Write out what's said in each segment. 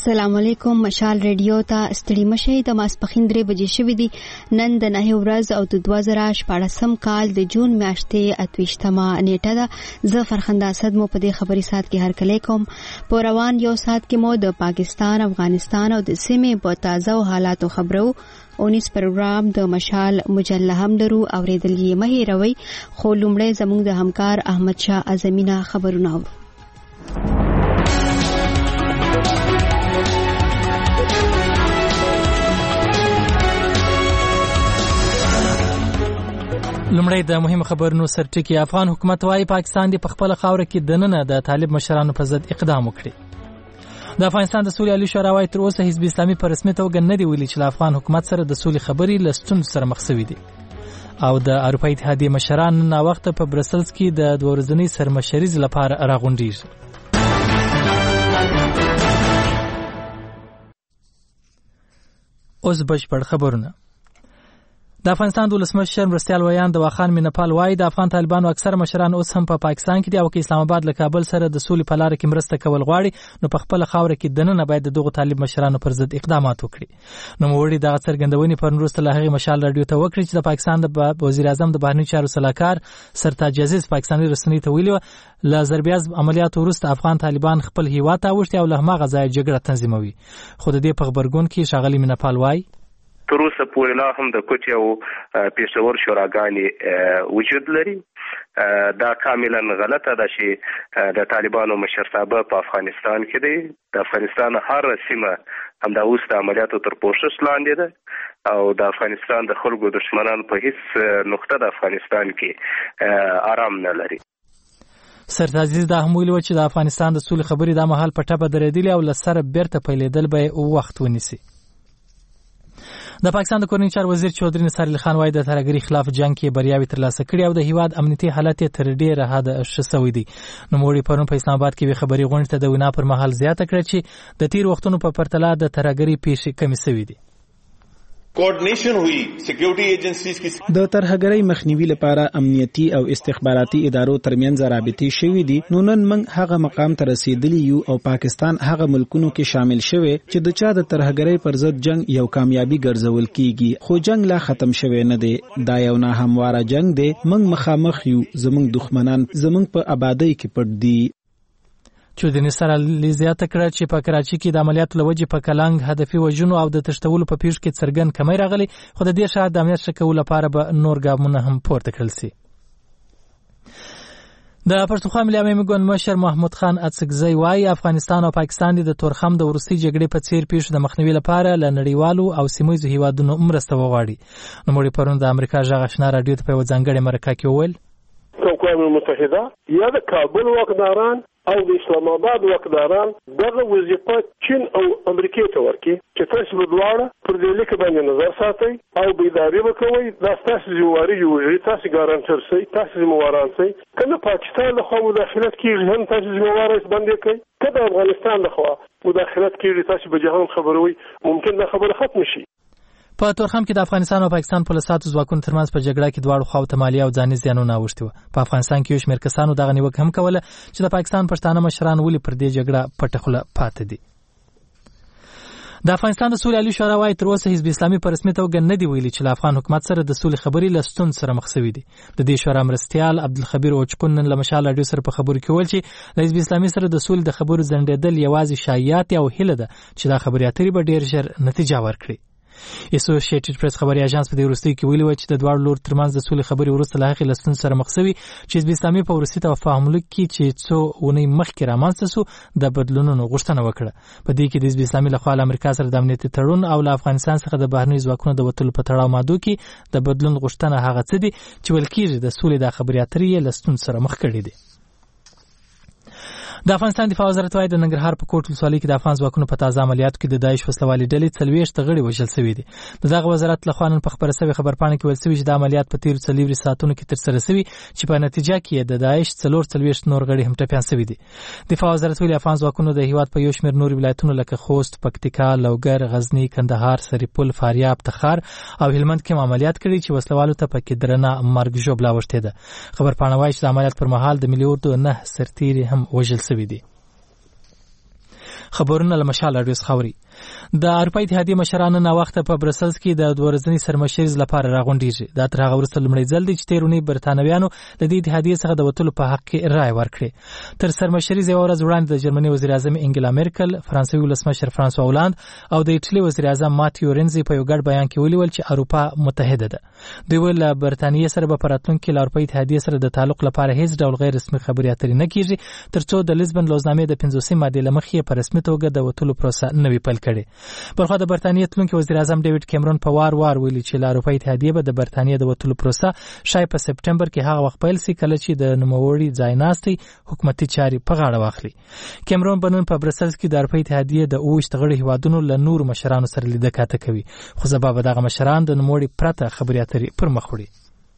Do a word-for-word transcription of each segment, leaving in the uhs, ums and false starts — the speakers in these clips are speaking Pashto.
السلام علیکم. مشال ریډیو ته ستړي مشئ. د ماسپښین درې بجې شوې دي. نن د نهه ورځ او د دوه زره شپاړسم کال د جون میاشتې اتویشتمه نیټه ده. زه فرخنده اسد مو په دې خبري سات کې هرکلی کوم. په روان یو سات کې مو د پاکستان، افغانستان او د سیمې په تازه حالاتو خبرو. اونیس پروګرام د مشال مجله هم درو اوریدل یې مه هېروئ. خو لومړی زموږ د همکار احمد شاه اعظمینه خبرونه اورو. لومړی د مهمو خبرونو سرټکی. افغان حکومت وايي پاکستان د خپل خاور کې دننه د طالب مشرانو په ضد اقدام وکړي. د افغانستان د سولې عالی شورا وايي تر اوسه حزب اسلامي په رسمي توګه نه دی ویلي چې له افغان حکومت سره د سولې خبرې له ستونزو سره مخ شوي دي. او د اروپا اتحادیې مشران نن وخت په برسلز کې د دوه ورځنۍ سرمشریز لپاره راغونډیږي. اوس بشپړ خبرونه. د افغانستان د ولسمشر مرستیال ویان د واخان مینپال وايي د افغان طالبانو اکثر مشران اوس هم په پا پاکستان کې دي او که اسلام آباد له کابل سره د سولې په لار کې مرسته کول غواړي نو په خپل خاور کې دننه باید دغه طالب مشرانو پر ضد اقدامات وکړي. نو موړي د څرګندونې پر وروسته له هغه مشال رادیو ته وکړي چې د پاکستان د وزیر اعظم د بهرنی چارو سلاکار سرتاج عزیز پاکستاني رسنۍ ته ویلي له ضربیاز عملیاتو وروسته افغان طالبان خپل هیواد ته اوښتي او له هماغه ځایه جګړه تنظیموي. خو د دې په خبرګون کې ښاغلي مینپال وايي تر اوسه پورې لا هم د کوټې او پېښور شوراګانې وجود لري. دا کاملا غلطه ده چې د طالبانو مشرتابه په افغانستان کې دی. د افغانستان هر سیمه همدا اوس د عملیاتو تر پوښښ لاندې ده او د افغانستان د خلکو دشمنان په هیڅ نقطه د افغانستان کې آرام نه لري. سرتاج عزیز دا هم ویلي و چې د افغانستان د سولې خبرې دا مهال په ټپه درېدلې او له سره بیرته پیلېدل به وخت ونیسي. د پاکستان د کورنۍ چارو وزیر چودري نثار علي خان وايي د ترهګرۍ خلاف جنگ کې بریاوي ترلاسه کړي او د هیواد امنیتي حالت تر ډیره حده ښه شوی دی. نو موږ پرون په اسلام آباد کې خبري غونډه ته د وینا پر مهال زیاته کړه چې د تیر وختونو په پرتله د ترهګرۍ پیښې کمې شوې دي. کوارډینیشن ہوئی سکیورټي ایجنسیز کی د ترهګرۍ مخنیوي لپاره امنیتي او استخباراتي ادارو ترمنځ رابطې شوې دي. نو نن موږ هغه مقام ته رسیدلی یو او پاکستان هغه ملکونو کې شامل شوی چې د چا د ترهګرۍ پر ضد جنگ یو کامیابی ګرځول کیږي. خو جنگ لا ختم شوی نه دی. دا یو نه همواره جنگ دی. موږ مخامخ یو. زموږ دښمنان زموږ په آبادی کې پټ دي. چودري نثار علي زیاته کړه چې په کراچي کې د عملیاتو لوجې په کلنګ هدفي وژنو او د تښتولو په پیښ کې څرګند کمی راغلی. خو د دې شاید د امنیت ښه کولو لپاره به نور ګامونه هم پورته کړل شي. د پښتونخوا ملي عوامي ګوند مشر محمود خان اڅکزی وايي افغانستان او پاکستان د تورخم د وروستۍ جګړې په څیر پیښو د مخنیوي لپاره له نړیوالو او سیمهییزو هیوادونو مرسته وغواړي. نو موږ پرون د امریکا غږ آشنا رادیو ته په یوه ځانګړې مرکه کې وویل اقوام متحده یا د کابل واکداران او د اسلام آباد واکداران دغه وظیفه چین او امریکا ته ورکړي چې تاسو په دواړه پر دې لیک باندې نظر ساتئ او بیداری وکوئ. دا تاسو ذمہواری جوړوي. تاسو ګارانټر سئ. تاسو ذمہواران سئ. کله پاکستان له خوا مداخلت کیږي هم تاسو ذمہواري باندې کوي. کله افغانستان له خوا مداخلت کیږي تاسو به جهان خبروي. ممکن دا خبره ختم شي. په تورخم کې د افغانستان او پاکستان پولیسو ځواکونو ترمنځ په جګړه کې دواړو خواو ته مالي او ځاني زیانونه اوښتي وو. په افغانستان کې یو شمېر کسانو دغه نیوکه هم کوله چې د پاکستان پښتانه مشران ولې پر دې جګړه پټه خوله پاتې دي. د افغانستان د سولې عالی شورا وايي تر اوسه حزب اسلامي په رسمي توګه نه دی ویلي چې له افغان حکومت سره د سولې خبرې له ستونزو سره مخ شوي دي. د دې شورا مرستیال عبدالخبیر اوچکون نن له مشال رادیو سره په خبرو کې ویل چې د حزب اسلامي سره د سولې د خبرو ځنډېدل یوازې شایعات او هیله ده چې دا خبرې اترې به ډېر ژر نتیجه ورکړي. اسوسییټډ پریس خبري اژانس په دې وروستۍ کې ویلي و چې د دواړو لورو ترمنځ د سولې خبرې وروسته له هغې له ستونزو سره مخ شوي چې حزب اسلامي په وروستي تفاهم لیک کې چې څو اونۍ مخکې رامنځته سو د بدلونونو غوښتنه وکړه. په دې کې د حزب اسلامي لخوا له امریکا سره د امنیتي تړون او له افغانستان څخه د بهرنیو ځواکونو د وتلو په تړاو مادو کې د بدلون غوښتنه هغه څه دي چې ویل کېږي د سولې د خبرې اترې له ستونزو سره مخ کړي دي. د افغانستان دفاع وزارت وايي د ننګرهار په کوټ ولسوالۍ کې د افغان ځواکونو په تازه عملیاتو کې د داعش وسلوالې ډلې څلوېښت غړي وژل شوي دي. د دغه وزارت لخوا نن په خبره شوې خبرپاڼه کې ویل شوي چې د عملیات په تیرو څلوېښتو ساعتونو کې ترسره شوي چې په نتیجه کې د داعش څلور څلوېښت نور غړي هم ټپیان شوي دي. دفاع وزارت ویلي افغان ځواکونو د هیواد په یو شمېر نور ولایتونو لکه خوست، پکتیکا، لوګر، غزني، کندهار، سرپل، فاریاب، تخار او هلمند کې عملیات کړي چې وسلوالو ته پکې درنه مرګ ژوبله اوښتې ده. خبرپاڼه وايي چې د عملیات پر مهال د ملي اردو نه سرتیري هم وژل شوي دي. خبرونه له مشال رادیو خوري. د اروپا اتحادیه مشرانو نن وخت په برسلز کې د دوه ورځني سرمشریز لپاره راغونډیږي. دا تر هغه وروسته لومړی ځل دی چې تیرونی برتانویانو د دې اتحادیه څخه د وټولو په حق کې رائے ورکړي. تر سرمشریز یو ورځ وړاندې د جرمني وزیر اعظم انګلا میرکل، فرانسوي ولسمشر فرانسوا هولند او د ایټالي وزیر اعظم ماتیو رینزي په یو ګډ بیان کې ویلي چې اروپا متحده ده. دوی ویل برتانیې سره به په راتلونکي کې له اروپا اتحادیه سره د تعلق لپاره هیڅ ډول غیر رسمي خبرې اترې نه کیږي ترڅو د لیزبن لوزنامې د پنځوسمې مادې له مخې په رسمي توګه د وټولو پروسه نوي پیل کړي. بلخو د برتانیې تلونکي وزیر اعظم ډیوډ کیمرون په وار وار ویلي چې له اروپا اتحادیه به د برتانیې د وټولو پروسه شاید په سپټمبر کې هغه وخت پیل شي کله چې د نوموړي ځایناستي حکومتي چارې په غاړه واخلي. کیمرون بنون په برسلز کې د اروپا اتحادیه د اووه غړي هیوادونو له نور مشرانو سره لیدنه کاته کوي، خو سبب دغه مشران د نوموړي پرته خبرې اترې پر مخ وړي.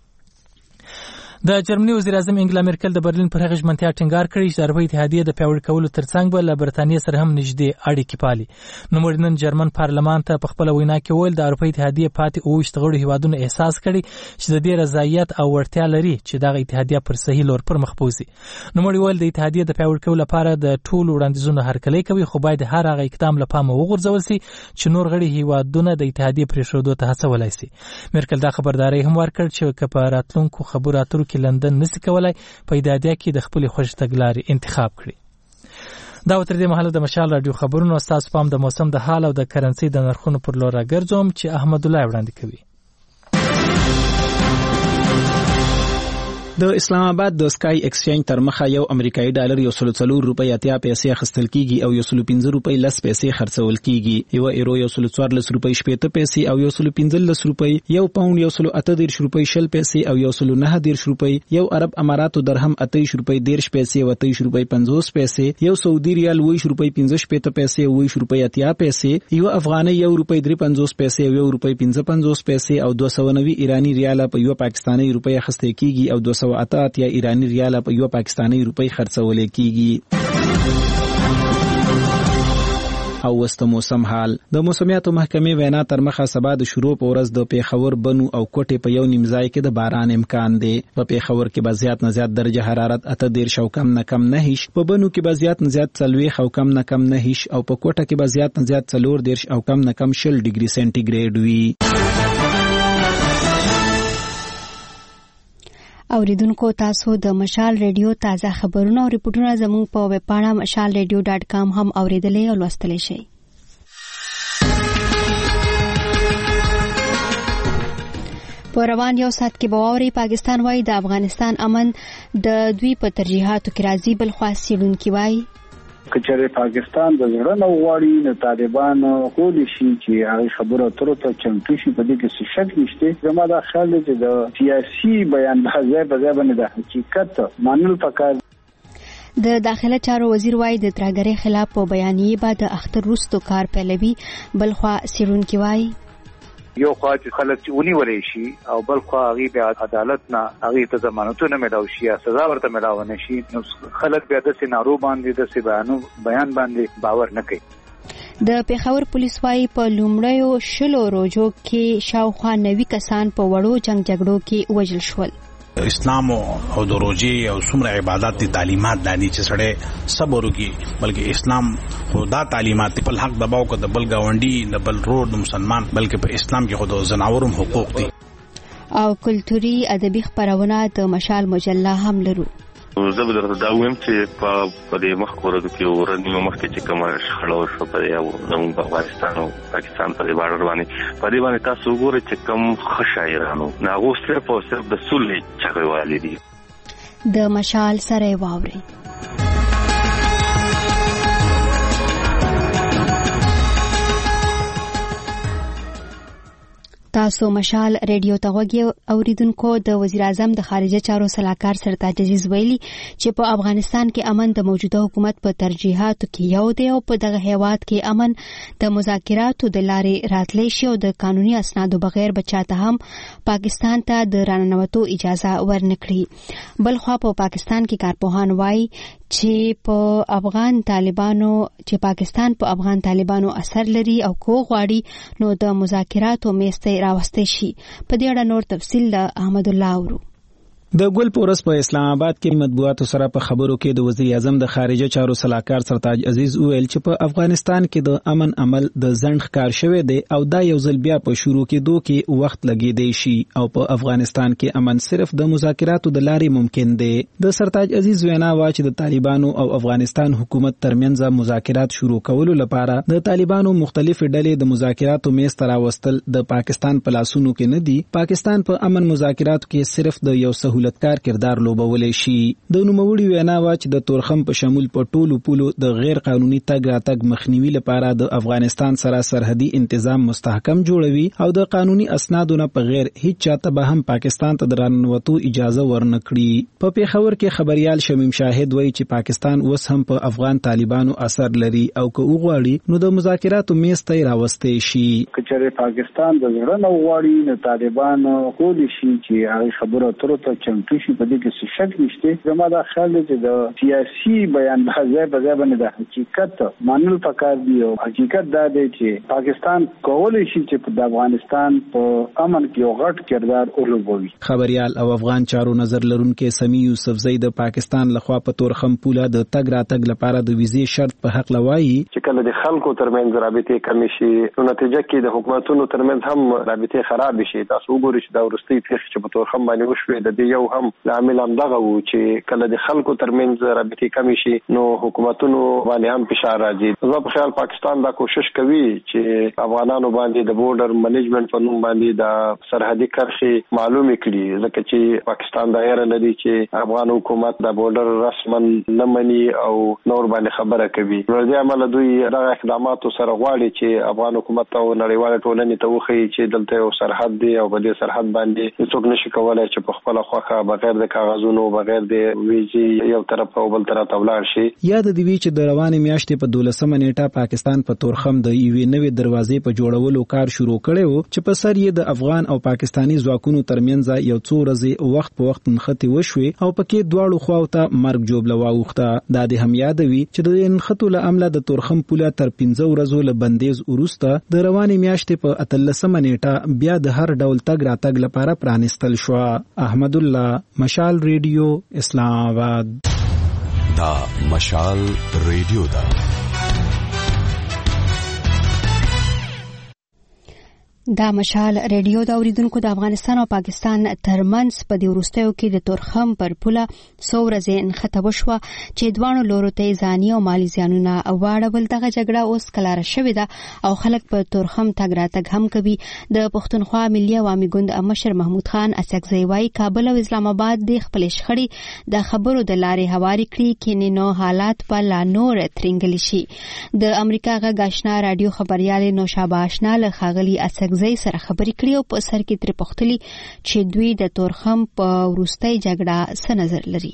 د جرمني وزیر اعظم انګلا میرکل د برلین پر هغه ژمنتیا ټینګار کړی چې د اروپا اتحادیه د پیاوړي کولو ترڅنګ به له برتانیې سره هم نږدې اړیکې پالي. نوموړي نن جرمن پارلمان ته په خپل وینا کې ویل د اروپا اتحادیه پاتې اووه غړي هیوادونو احساس کړي چې د دې رضایت او وړتیا لري چې دغه اتحادیه پر صحیح لور پر مخ بوزي. نوموړي ویل د اتحادیه د پیاوړي کولو لپاره د ټولو وړاندیزونو هرکلی کوي، خو باید هر هغه اقدام له پامه وغورځول شي چې نور غړي هیوادونه د اتحادیه پرېښودو ته هڅولای شي. میرکل دا خبرداري هم ورکړ چې که په راتلونکو خبرو اترو کې لندن نشي کولای په اتحادیه کې د خپل خوښ تګلارې انتخاب کړي. دا تر دې مهاله د مشال رادیو خبرونو استاد پام د موسم د حال او د کرنسي د نرخونو پر لور راګرځوم چې احمد الله وړاندې کوي. د اسلام آباد د سکای ایکسچینج تر مخه یو امریکایي ډالر یو سل څلور روپۍ اتیا پیسې اخیستل کیږي او یو سل پنځه روپۍ لس پیسې خرڅول کیږي. یو ایرو یو سل څوارلس روپۍ شپېته پیسې او یو سل پنځلس روپۍ، یو پاوند یو سل اته دېرش روپۍ شل پیسې او یو سل نهه دېرش روپۍ، یو عرب اماراتو درهم اته روپۍ دېرش پیسې او اته روپۍ پنځوس پیسې، یو سعودي ریال اوه روپۍ پنځه شپېته پیسې او اوه روپۍ اتیا پیسې، یو افغاني یو روپۍ درې پنځوس پیسې او یو روپۍ پنځه پنځوس پیسې او دوه سوه نوي ایرانی ریال په یو پاکستاني روپۍ اخیستل کیږي او دوه سوه اته اتیا ایرانی ریال په یو پاکستاني روپۍ خرڅول کیږي. او وسته موسم حال. د موسمیاتو محکمې وینا تر مخه سبا د شروع په ورځ د پیښور، بنو او کوټې په یو نیم ځای کې د باران امکان دی. په پیښور کې به زیات نه زیات درجه حرارت اته دېرش او کم نه کم نه هیش، په بنو کې به زیات نه زیات څلوېښت او کم نه کم نه هیش او په کوټه کې به زیات نه زیات څلور دېرش او کم نه کم شل ډیګري سنټیګریډ وي. اوریدونکو تاسو د مشال ریډیو تازه خبرونه او ریپورتونه زموږ په ویب پاڼه مشال ریډیو ډاټ کام هم اوریدلای او لوستلای شئ. په روان یو ساعت کې بواوري پاکستان وایي د افغانستان امن د دوی په ترجیحاتو کې راځي، بل خوا څېړونکي وایي کچره پاکستان د زړه نو غواړي د طالبان کولی شي چې هغه خبره اترو ته چمتو شي، په دې کې څه شک نشته. زما دا خیال دی چې د سیاسي بیان بازه بازه باندې د حقیقت مانل پکار. د داخله چارو وزیر وایي د ترهګرۍ خلاف په بیانیه بعد اختر وروسته کار پیلوي، بل خوا څېړونکي وایي یو خوا چې خلک چې ونیولای شي او بل خوا هغه بیا عدالت نه هغه ته ضمانتونه ملاوي شي یا سزا ورته ملاوي نشي، نو خلک بیا د سينارو باندې د بیانو بیان باندې باور نه کوي. د پیښور پولیس وايي په لومړیو شلو روزو کې شاوخوا نوي کسان په وړو جنگ جګړو کې وژل شول. اسلام او د روزي او څومره عبادت دي تعلیمات دانی چې سړی صبر وکي، بلکې اسلام خدا تعلیمات په حق دباو کو د بل گاونډي د بل روډ مسلمان، بلکې په اسلام کې خود زناورم حقوق دي. او کلتوري ادبي خبرونه د مشال مجله هم لرو. زه به درته دا وایم چې په دې مخکې ورځو کې ورځې مخکې چې کومه شخړه وشوه په زموږ په افغانستان او پاکستان په دې بارډر باندې په دې باندې تاسو وګورئ چې کوم ښه شاعرانو نه هغو صرف او صرف د سولې چغې وهلې دي. د مشال سره واورئ. تاسو مشال ریډیو ته وګورئ. اوریدونکو د وزیر اعظم د خارجه چارو سلاکار سرتاج عزیز ویلي چې په افغانستان کې امن د موجوده حکومت په ترجیحاتو کې یو دی او په دغه هیواد کې امن د مذاکراتو د لارې راتلی شي او د قانوني اسنادو بغیر بچاته هم پاکستان ته د راننوتو اجازه ورنکړي. بل خوا په پاکستان کې کارپوهان وایي چې په افغان طالبانو چې پاکستان په افغان طالبانو اثر لري او کو غواړي نو د مذاکراتو میسته راوستي شي. په دې اړه نور تفصیل د احمد الله اورو. د ګل پورس په اسلام آباد کې مطبوعاتو سره په خبرو کې د وزیر اعظم د خارجه چارو سلاکار سرتاج عزیز وویل چې په افغانستان کې د امن عمل د ځنډ ښکار شوی دی او دا یو ځل بیا په شروع کېدو کې وخت لګیدی شي او په افغانستان کې امن صرف د مذاکراتو د لارې ممکن دی. د سرتاج عزیز وینا وا چې د طالبانو او افغانستان حکومت ترمنځ مذاکرات شروع کولو لپاره د طالبانو مختلفې ډلې د مذاکراتو میز ته راوستل د پاکستان په لاسونو کې نه دي. پاکستان په امن مذاکراتو کې صرف د یو سہولتکار کردار لوبولای شي. د نوموړي وینا وا چې د تورخم په شمول په ټولو پولو د غیر قانوني تګ راتګ مخنیوي لپاره د افغانستان سره سرحدي تنظیم مستحکم جوړوي او د قانوني اسنادو نه په غیر هیڅ چاته به هم پاکستان ته درنوتو اجازه ورنکړي. په پیښور کې خبريال شمیم شاهد وایي چې پاکستان اوس هم په افغان طالبانو اثر لري او که وغواړي نو د مذاکراتو میز ته راوستي شي. کچره پاکستان د زړه نه وغواړي نو طالبانو کولی شي چې هغه خبره تر ته چمتو شي. په دې کې څه شک نشته. زما دا خیال دی چې د سیاسي بیان بازار بازار باندې د حقیقت مانل پکار دی او حقیقت دا دی چې پاکستان کولی شي چې د افغانستان په امن کې یو غټ کردار ولوبوي. خبريال او افغان چارو نظر لرونکو سمی یوسفزئی د پاکستان لخوا په تورخم پوله د تګ راتګ لپاره د ویزې شرط په حق لوایي چې کله د خلکو ترمنځ رابطې کمی شي نو نتیجه کې د حکومتونو ترمنځ هم رابطې خراب شي. تاسو وګورئ چې دا ورستي پیښه چې په تورخم باندې وشوه د دې یو هم عامل هم دغه وو چې کله د خلکو ترمنځ رابطې کمی شي نو حکومتونو باندې هم فشار راځي. زه په خیال پاکستان دا کوشش کوي چې افغانانو باندې د بورډر منیجمنت په نوم باندې د سرحدي کرښې معلومه کړي ځکه چې پاکستان دا یې لري چې افغان حکومت د بورډر رسمن نه مني او نور باندې خبره کوي. ورته عمل دوی دغه اقدامات سره غواړي چې افغان حکومت او نړیوال ټولنې ته وخی چې دلته یو سرحد دی او په دې سرحد باندې څوک نشي کولای چې په خپل خوخه بغیر د کاغذونو بغیر د ویزې یو طرف او بل طرف ته ولاړ شي. یاد دی وی چې د روانې میاشتې په دولسمه نیټه پاکستان په تورخم د یوې نوې دروازې په جوړولو کار شروع کړی و چې په سر یې د افغان او پاکستانی ځواکونو ترمنځ یو څو ورځې وخت په وخت نښتې وشوي او پکې دواړو خواو ته مرګ جوړه واوښته. دا د هم یادوي چې د نښتو له امله د تورخم پوله تر پنځه ورځو له بندیز وروسته د روانې میاشتې په اتلسمه نیټه بیا د هر ډول تګ راتګ لپاره پرانستل شو. احمد الله، مشال ریډیو، اسلام آباد. دا مشال ریډیو دا دا مشال ریډیو دا اوریدونکو د افغانستان او پاکستان ترمنځ په دې وروستیو کې د تورخم پر پوله څو ورځې نښته وشوه چې دواړو لورو ته ځاني او مالي زیانونه واړول. دغه جګړه اوس کلاره شوې ده او خلک په تورخم تګ راتګ هم کوي. د پښتونخوا ملي عوامي ګوند مشر محمود خان اسحقزی وايي کابل او اسلام آباد د خپل شخړې د خبرو د لارې هواري کړي کې نو حالات په لا نور ترنګلی شي. د امریکا غږ آشنا رادیو خبريال نوشابه آشنا له خاغلی اسحقزی سره خبرې کړې او په سر کې تر پختلی چې دوی د تورخم په وروستۍ جګړه څه نظر لري.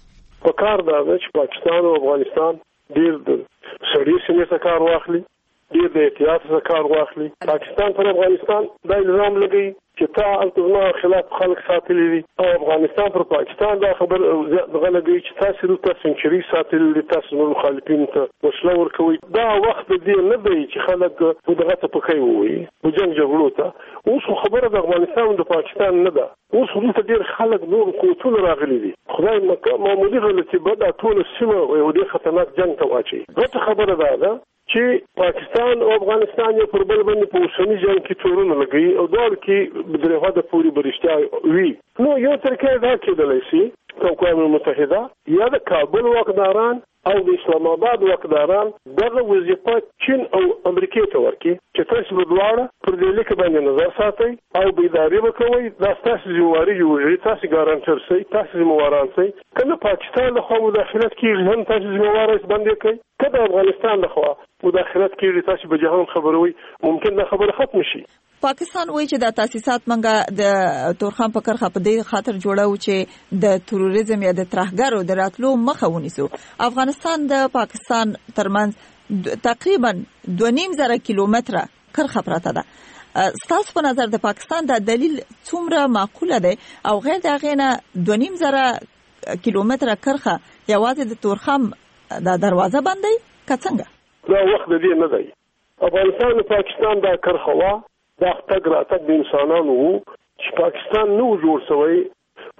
په کار دا چې پاکستان او افغانستان ډېر د سړي سیمې څخه کار واخلي، ډېر د احتیاط څخه کار واخلي. پاکستان پر افغانستان دا الزام لګي چې تا التزام خلاف خلک ساتلي دي او افغانستان پر پاکستان دا خبر غلګي چې تاسو د سنچري ساتلي تاسو نو مخالفین ته وسله ورکوي. دا وخت دې نه دی چې خلک دغه ته پکې وي په جنگ جګړو ته. اوس خبره د افغانستان او د پاکستان نه ده. اوس ورته ډېر خلک نور قوتونه راغلي دي. خدای مکه معمولی غلطي بد ټول سیمه یو ډېر خطرناک جنگ ته واچي. غوښته خبره ده ده چې پاکستان او افغانستان یو پر بل باندې په اوسني جنگ کې تورونه لګي او دوه کې بدرهه د پوری برشتیا وی. نو یو ترکه دا کېدلی شي چې اقوام متحده یا د کابل واکداران او د اسلام آباد واکداران دغه وظیفه چین او امریکا ته ورکړي چې تاسو په دواړه پر دې لیک باندې نظر ساتئ او بيداری وکوي. دا تاسو ذمہواری جوړوي، تاسو ګارانټر سئ، تاسو ذمہواران سئ. کله پاکستان له خوا مداخلت کیږي هم تاسو ذمہوار باندې کوي. کله افغانستان له خوا مداخلت کیږي تاسو به جهان خبروي. ممکن دا خبره ختم شي. پاکستان وایي چې د تاسیسات منګه د تورخم په کرخه په دې خاطر جوړاو چې د تروریزم یا د ترهګرو د راتلو مخه ونیسو. افغانستان د پاکستان ترمنځ تقریبا دوه نیم زره کیلومتره کرخه پراته ده. ستاسو په نظر د پاکستان د دلیل څومره معقوله ده او غیر د غینه دوه نیم زره کیلومتره کرخه یوازې د تورخم د دروازه باندې کڅنګه دا وخت دې نه دی. افغانستان او پاکستان دا کرخه وا دا تګ راتګ د انسانانو چې پاکستان نو جوړ شوی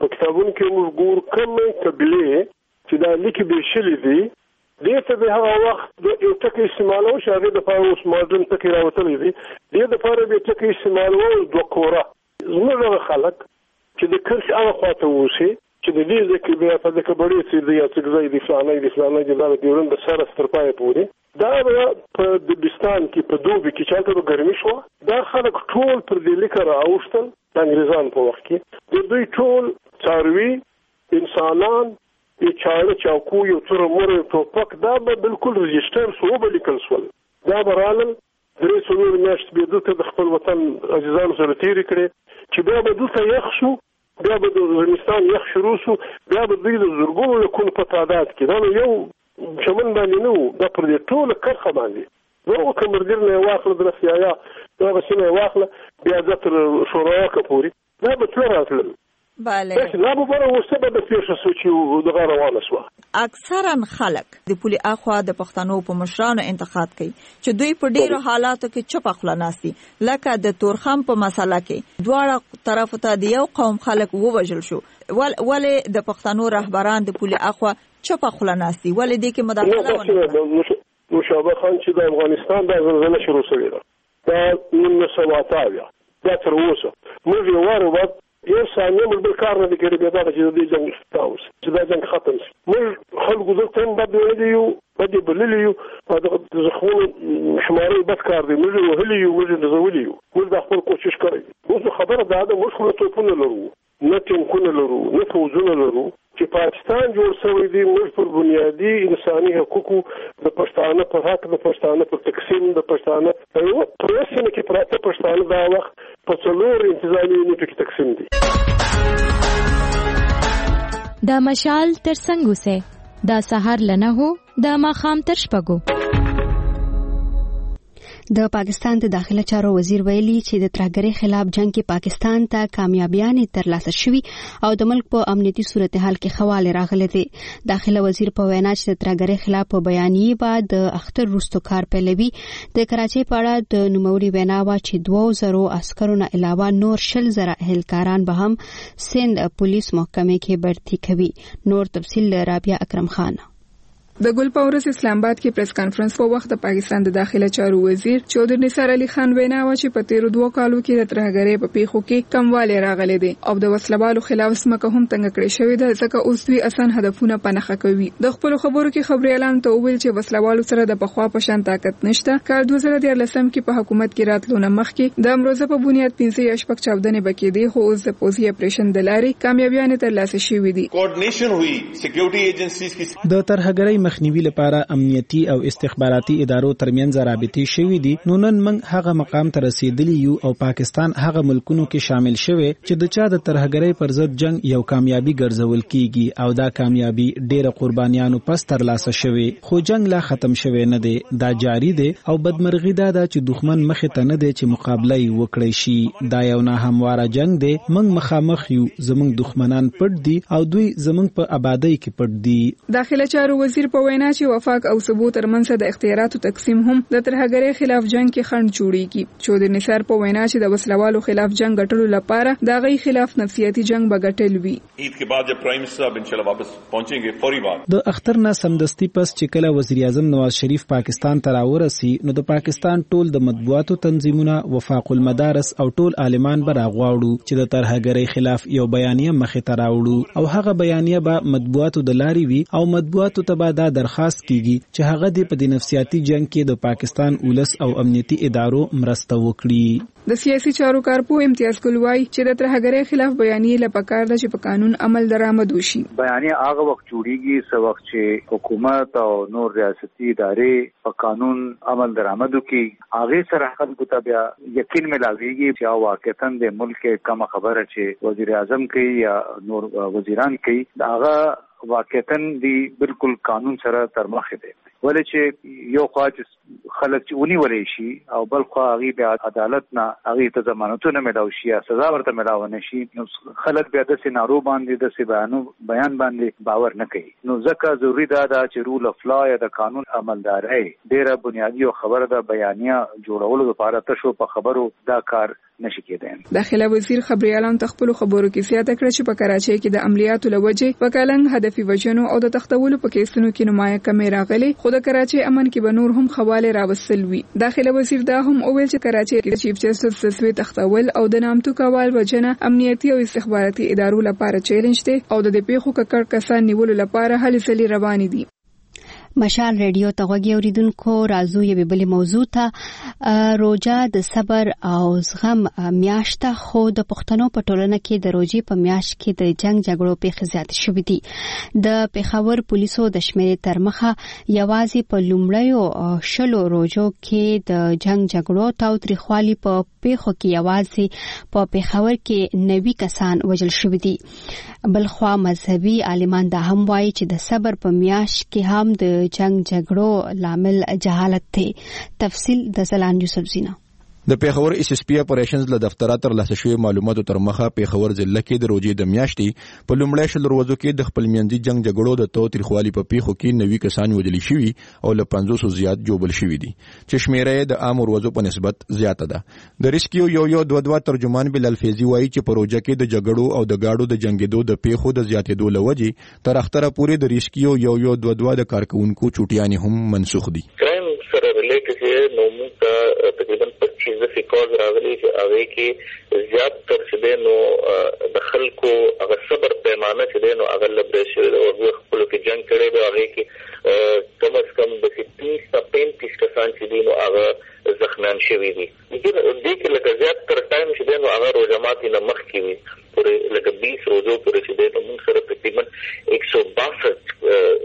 په کتابونو کې موږ ګورو کومه قبيله چې دا لیکي به شلې دي دې ته به هغه وخت د یو ټکی استعمالو شاګرد د پاره اوس ماډرن ټکی راوتلې دي دې د پاره به ټکی استعمالو د کوره زموږ خلک چې د کرش هغه خواته وسی چې د دې ځکه بیا په دغه بړې چې د یاتګزای د فلانه د فلانه د لاره دیورن د سره سترپای پوري دا په د بستان کې په دوبي کې چاته به ګرمي شو دا خلک ټول پر دې لیکه راوښتل د انګریزان په وخت کې د دوی ټول څاروي انسانان یو چاړه چاکو یو تر مور ټوپک دا به بالکل رجستر سو به لیکل سول دا برالل درې څلور میاشتې به دلته د خپل وطن عزیزانو سره تیرې کړې چې بیا به دلته یخ شو بیا به د افغانستان یخ شروع شو بیا به دوی د زرګونو لکونو په تعداد کې دا یو شمن باندې نه وو دا پر دې ټوله کرښه باندې نو که مردیر نه واخله د رسیایا دا به سینه واخله بیا د تر شوراکه پوري دا به تل راتلل بله دا به بره وسه به د پیښه سوچي د غروانه سو اکثرا خلک د پولي اخوا د پښتنو په مشرانو انتقاد کوي چې دوی په ډیرو حالاتو کې چپ خپل ناسي لکه د تورخم په مسله کې دواړه طرف ته د یو قوم خلک ووجل شو ول ولې د پښتنو رهبران د پولي اخوا چپ خپل ناسي ولې دې کې مداخله ونه مشابه خان چې د افغانستان د زلزلې شروع شوې ده دا نن سواتاویا دا تر اوسه موږ یو واره یو ثانیه موږ بل کار نه کړی بیا دا چې د جنگ تاوس چې دا جنگ ختم شي موږ خلکو دلته هم بد ویلي یو بد بللی یو دا زخمونو شماري بد کار دی موږ وهلی یو موږ نزولي یو موږ د خپل کوشش کوي اوس خبره دا ده موږ خو ټوپونه لرو نه ټینکونه لرو نه فوزونه لرو چې پاکستان جوړ شوی دی موږ پر بنیادی انساني حقوقو د پښتانه په حق د پښتانه په تقسیم د پښتانه په یو پروسه کې پراته پښتانه دا وخت په څلور انتظامی یونټو کې تقسیم دي دا مشال تر څنګه سه دا سحر لنه هو دا ماخام تر شپګو د پاکستان د داخله چارو وزیر ویلي چې د ترهګرۍ خلاف جنگ کې پاکستان ته کامیابیانې ترلاسه شوې او د ملک په امنیتي صورتحال کې خواله راغله دي داخله وزیر په وینا چې د ترهګرۍ خلاف په بیانیه بعد د اختر وروسته کار پیلوي د کراچۍ په اړه د نوموړي وینا وا چې دوه زرو عسکرونو علاوه نور شل زره اهلکاران به هم سند پولیس محکمې کې برتي کوي نور تفصیل رابعه اکرم خان د ګلپاورس اسلام آباد کې پریس کانفرنس په وخت د پاکستان د داخله چارو وزیر چودھری نثار علي خان وینا و چې په تیر دوه کالو کې د ترهګرۍ په پیښو کې کموالی راغلی دی او د وسلوالو خلاف سمکه هم څنګه کړی شوې ده ځکه اوس دوی اسان هدفونه پنهخه کوي د خپل خبرو کې خبري اعلان ته ویل چې وسلوالو سره د بخوا په شان طاقت نشته کال دوه زره دیارلسم کې په حکومت کې راتلونه مخکې د امروزه په بنیاد پنځه یا شپږ چاودنې بکې دي خو اوس د پوزي اپریشن د لارې کامیابیانې ترلاسه شوې دي کوارډینیشن ہوئی سکیورټي ایجنسیز کی د ترهګرۍ مخنیوي لپاره امنیتي او استخباراتي ادارو ترمنځ رابطې شوې دي نو نن موږ هغه مقام ته رسیدلی یو او پاکستان هغه ملکونو کې شامل شوی چې د چا د ترهګرۍ پر ضد جنگ یو کامیابی ګرځول کیږي او دا کامیابی ډېر قربانیانو پس ترلاسه شوی خو جنگ لا ختم شوی نه دی دا جاری دی او بدمرغي دا ده چې دښمن مخ ته نه دی چې مقابله وکړي شي دا یو نه همواره جنگ دی موږ مخامخ یو زموږ دښمنان پټ دي او دوی زموږ په آبادی کې پټ دي داخله چارو وزیر په وینا چې وفاق او ثبوت ترمنځ د اختیاراتو تقسیم هم د ترهګرۍ خلاف جنگ کې خنډ جوړیږي چودھری نثار په وینا چې د وسلوالو خلاف جنگ غټلو لپاره د غي خلاف نفسیاتي جنگ بغټل وی عید کے بعد جب پرائم منسٹر صاحب انشاءاللہ واپس پہنچیں گے فوری بعد د اختر نه سمدستي پس چې کله وزیر اعظم نواز شریف پاکستان ته راورسي نو د پاکستان ټول د مطبوعاتو تنظیمونه وفاق المدارس او ټول عالمان به راغواړو چې د ترهګرۍ خلاف یو بیانیه مخې ته راوړو او هغه بیانیه به مطبوعاتو د لاري وي او مطبوعاتو ته به دا درخواست کیږي چې هغه د په نفسیاتي جنگ کې د پاکستان ولس او امنیتي ادارو مرسته وکړي د سیاسي چارو کارپو امتیاز ګل وای چې د ترهګرۍ خلاف بیانیه لپاره د چې په قانون عمل درآمد وشي بیانیه هغه وخت جوړیږي چې وخت چې حکومت او نور ریاستي ادارې په قانون عمل درآمد کوي هغه سره خلکو ته بیا یقین ملاويږي چې واقعا د ملک کوم خبره چې وزیر اعظم کوي یا نور وزیران کوي هغه واقعا دی بالکل قانون سره تر مخه دی ولې چې یو خواج خلک چې ونی ولې شي او بل خو هغه به عدالت نه هغه ته ضمانتونه ملاوي شي یا سزا ورته ملاوي نشي نو خلک بیا د سينارو باندې د سبانو بیان باندې باور نه کوي نو ځکه ضروری ده چې رول اف لا یا د قانون عملداري ډیره بنیادی او خبره ده بیانیه جوړولو لپاره ته شو په خبرو دا کار نشي کېدای. داخله وزیر خبريالان تخپل خبرو کې زیاته کړه چې په کراچۍ کې د عملیاتو لوجې په کلنګ هدفي وجنو او د تختولو په کیسونو کې نمایه کمی راغلي، خو د کراچۍ امن کې به نور هم خواله راوستل وي. داخله وزیر دا هم وویل چې کراچۍ کې چیف جسټس تسوی تختول او د نامتو کول وجنه امنیتي او استخباراتي ادارو لپاره چیلنج دی او د دې پیښو ککړ کسان نیولو لپاره هلې ځلې روان دي. مشال ریډیو ته غوږی اوریدونکو راځو یو بل موضوع ته. روزه د صبر او زغم میاشت خو د پښتنو په ټولنه کې د روزي په میاشت کې د جنگ جګړو په خزات شوې دي. د پیښور پولیسو د شمیرې تر مخه یوازې په لومړیو شلو روزو کې د جنگ جګړو تاوتریخوالي په پیښو کې یوازې په پیښور کې نوي کسان وژل شوې دي. بلخوا مذهبي عالمان دا هم وایي چې د صبر په میاشت کې هم د جنگ جګړو لامل جهالت ته. تفصیل د زلان یوسف زینا. د پیښور اس اس پی اپریشنز له دفتر تر لاسه شوی معلوماتو تر مخه پیښور ضلع کې د روزي د میاشتې په لومړی شل ورځو کې د خپل میندي جنگ جګړو د توتریخوالي په پیښو کې نوي کسان وژل شوي او له پنځوس زیات جوړل شوي دي چې شمیره د عام ورځو په نسبت زیاته ده. د ریسکیو یو یو دوه دوه ترجمان بلال فیضی وایي چې په روزه کې د جګړو او د گاډو د جنگیدو د پیښو د زیاتېدو لوجې تر اختره پورې د ریسکیو یو یو دوه دوه د کارکونکو چوټیانې هم منسوخ دي. کرائم سره ریلیټډ یې نو موږ تقریبا پچیس فیکور راغلي چې هغه کې زیات تر څه نو د خلکو هغه صبر پیمانه چې نو هغه لبرې شوی او هغه خپل کې جنگ کړی دی. هغه کې کم از کم د تیس تا پینتیس کسان چې نو هغه زخمیان شوي دي. دې کې لکه زیات تر ټایم چې نو هغه روزمات نه مخ کې وي پورې لکه بیس روزو پورې چې نو موږ سره تقریبا ایک سو باسٹھ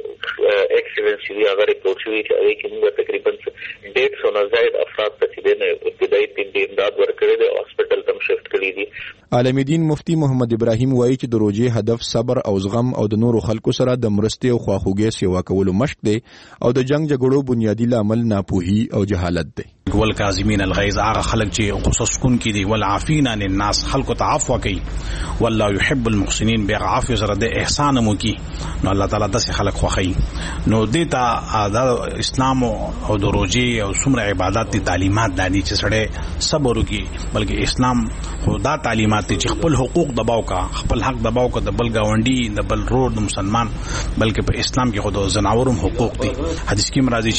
ایکسیډنټ چې هغه ریپورټ شوی چې هغه کې موږ تقریبا ډیڑھ سو نه زیات افراد ته چې نو ابتدایي طبي امداد ورکړي دي او هسپتال ته شفت کړي دي. عالم دین مفتی محمد ابراهیم وایي چې د روزي هدف صبر او زغم او د نورو خلکو سره د مرستې او خواخوږۍ سیوا کولو مشق دی او د جنگ جګړو بنیادی لامل ناپوهي او جهالت دی. ول کاظمین الغیظ هغه خلک چې قصص کون کې دي ول عافین عن الناس خلق تعفو کوي والله يحب المحسنين بغعفو سره د احسان مو کی نو الله تعالی داسې خلک خوخی. نو دیتا د اسلام او د روزي او څومره عبادت دي تعلیمات دي چې سړی صبر وکي بلکې اسلام خدا تعلیمات چې خپل حقوق دباو کا خپل حق دباو کا د بل گاونډي د بل رور د مسلمان بلکې په اسلام کې خود زناورم حقوق دي. حدیث کې مرাজি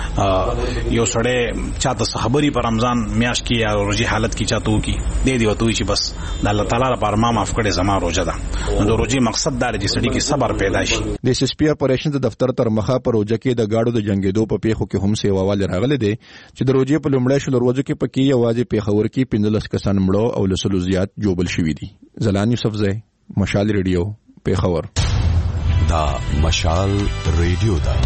چې یو سړی چاته خبري پر رمضان میاش کې یا روزي حالت کې چاته وکي دې دی وته چې بس د الله تعالی لپاره ما معاف کړي زما روزه ده. نو د روزي مقصد دا چې سړي کې صبر پیدا شي. د اس اس پی اپریشن د دفتر تر مخه پر روزه کې د گاډو د جنگیدو په پیښو کې هم سیواوال راغلي دي چې د روزي په لومړی شل ورځو کې پکې یوازې پیښور کې پنځلس کسان مړو او لسلو زیات جوړل شوي دي. زلان یوسف زئی مشال ریډیو پیښور. دا مشال ریډیو دا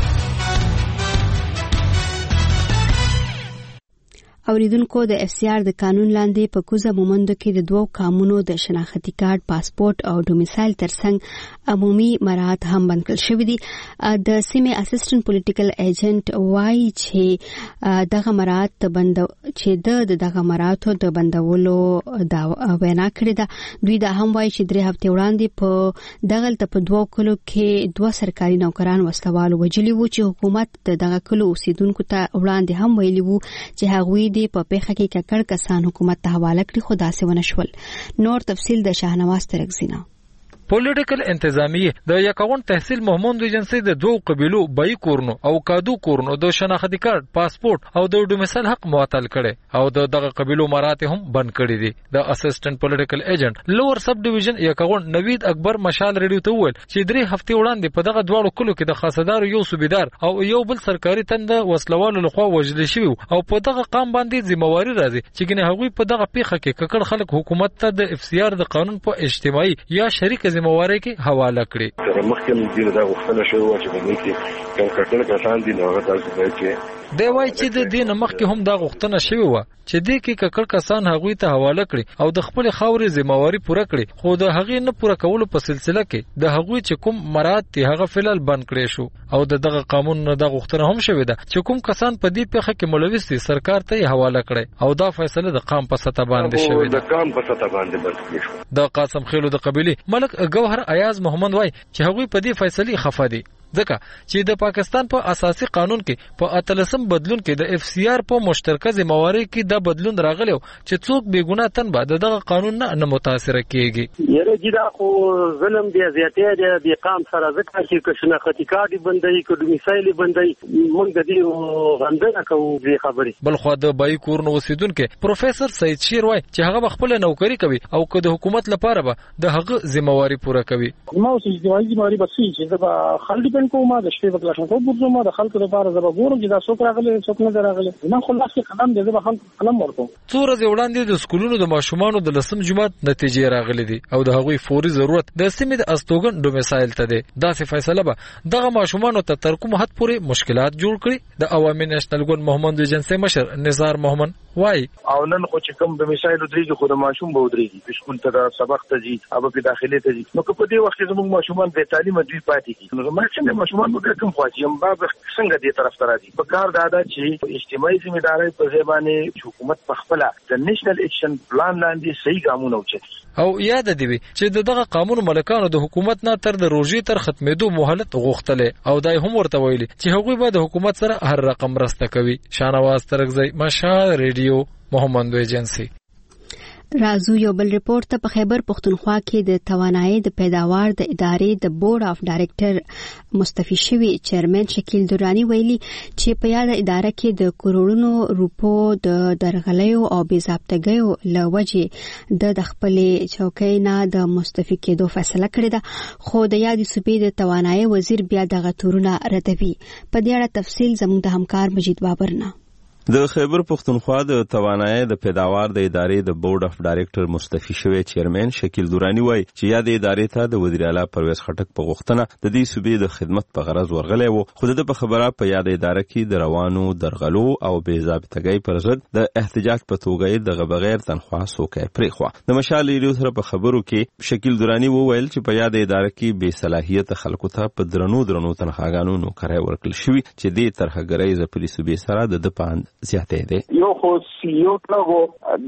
اوریدونکو د اف سی آر د قانون لاندې په کوزه مومندو کې د دوو قانونو د شناختی کارت پاسپورت او ډومیسایل ترڅنګ عمومي مراحت هم بند کړل شوې دي. د سیمې اسسټنټ پولیټیکل ایجنټ وایي چې دغه مراحت بند چې د دغه مراحتو د بندولو دا وینا کړې ده. دوی دا هم وایي چې درې هفته وړاندې په دغه ته په دوو کلو کې دوه سرکاري نوکران وسلوال وجلي وو چې حکومت د دغه کلو اوسیدونکو ته وړاندې هم ویلي وو چې هغوی په پیښه کې ککړ کسان حکومت ته حواله کړي خو داسې ونه شول. نور تفصیل د شاهنواز ترکزینا. پولیټیکل انتظامیه د یکاون تحصیل مهموند ایجنسی د دوه قبیلو بای کورنو او کادو کورنو د شناختی کارت پاسپورت او د ډومیسایل حق معطل کړي او د دغه قبیلو مراتب هم بند کړي دي. د اسسټنټ پولیټیکل ایجنټ لوور سب ډیویژن یکاون نوید اکبر مشال ریډیو ته وویل چې درې هفته وړاندې په دغه دواړو کلو کې د خاصدار یو صوبیدار او یو بل سرکاري تند وسلوالو لخوا وژل شوی او په دغه قام باندې ذمہواری راځي چې ګنې هغوی په دغه پیښه کې ککړ خلک حکومت ته د اف سی آر د قانون په اجتماعي یا شریک ذمہواری کې حواله کړي. تر مخکې دې دا غوښتنه شوې و چې په دې کې کوم کټل کسان دي نو هغه تاسو ته چې دی وایي چې د دې مخکې هم دا غوښتنه شوې و چې دې کې ککړ کسان هغوی ته حواله کړي او د خپل خاورې ذمہواری پوره کړي خو د هغې نه پوره کولو په سلسله کې د هغوی چې کوم مراد دي هغه فلال بند کړي شو او د دغه قانون نه دا غوښتنه هم شوې ده چې کوم کسان په دې پیښه کې ملوث دي سرکار ته حواله کړي او دا فیصله د قام په سطح باندې شوې ده. د قام په سطح باندې بند کړي شو. د قاسم خیلو د قبيله ملک ګوهر ایاز محمد وای چې هغوی په دې فیصله خفه دي ځکه چې د پاکستان په اساسي قانون کې په اتلسم بدلون کې د اف سی آر په مشترکه ذمہواری کې د بدلون راغلی چې څوک بې ګناه تن به دغه قانون نه متاثر کیږي. یره جدا خو ظلم دی زیاتې دی د قام سره ځکه چې کښنه خطیکاډي بندي کډو مثال بندي موږ د دې غندنه کوو دې خبرې. بل خو د بای کورن اوسیدونکو پروفیسور سید شیر وای چې هغه خپل نوکری کوي او که د حکومت لپاره به د هغه ذمہواری پوره کوي. ما اوس د ذمہواری بسې چې د خلک په کومه د شپې په کلاشن کو برزو ما د خلکو لپاره زما ګورم چې دا څوک راغلي څوک نه راغلي ما خلاص قدم دې به خلک قلم ورکو. څو ورځې وړاندې د سکولونو د ماشومانو د لسم جماعت نتیجې راغلي دي او د هغوی فوري ضرورت د سیمې د استوګن ډومیسایل ته دی. دا څه فیصله به دغه ماشومانو ته تر کوم حد پورې مشکلات جوړ کړي. د عوامي نېشنل ګوند محمد ایجنسی مشر نزار محمد وای او نن خو چې کوم ډومیسایل درېږي خو د ماشوم به درېږي سکول ته سبق ته ځي او په داخلي ته ځي نو په دې وخت کې زموږ ماشومان به تعلیم دوی پاتې کیږي. نو ماشومان ماشومان به کوم خواږي هم باب څنګه دې طرف ته راځي. په کار دا ده چې اجتماعي ځمېداري په ځبانه حکومت په خپل د نېشنل اکشن پلان لاندې صحیح ګامونه وچتي. او یاد دی چې دغه قانون ملکانو د حکومت نه تر د روزي تر ختمېدو مهلت غوښتله او دای هم ورته ویلي چې هغوی به د حکومت سره هر رقم راسته کوي. شانواز ترغزی مشال ریډیو محمد ایجنسی. رازو یو بل ریپورت ته په خیبر پختونخوا کې د توانایي د پیداوار د ادارې د بورډ اف ډایریکټر مستعفي شوی چیرمن شکیل درانی ویلي چې په یاد اداره کې د کروڑونو روپو د درغلیو او بې ضابطګیو له وجې د خپلې چوکۍ نه د مستعفي کېدو فیصله کړې ده خو د یادې صوبې د توانایي وزیر بیا دغه تورونه ردوي. په دې اړه تفصیل زموږ د همکار مجید بابر نه. د خیبر پختونخوا د توانایي د پیداوار د ادارې د بورډ اف ډایریکټر مستعفي شوی چیرمن شکیل درانی وای چې یاد ادارې ته د وزیر اعلی پرویز خټک په غوښتنه د دې صوبې د خدمت په غرض ورغلی وو خو د په خبره په یاد اداره کې د روانو درغلو او بې ضابطګۍ پر ضد د احتجاج په توګه د بغیر تنخواه سوکې پرېخوا. د مشال ریډیو سره په خبرو کې شکیل درانی وویل چې په یاد اداره کې بې صلاحیت خلکو ته په درنو درنو تنخواګانو نوکرۍ ورکړل شوی چې دې ترهګرۍ ځپلي صوبې سره د دپاند زیاتې دي. یو خو سیو ټلغو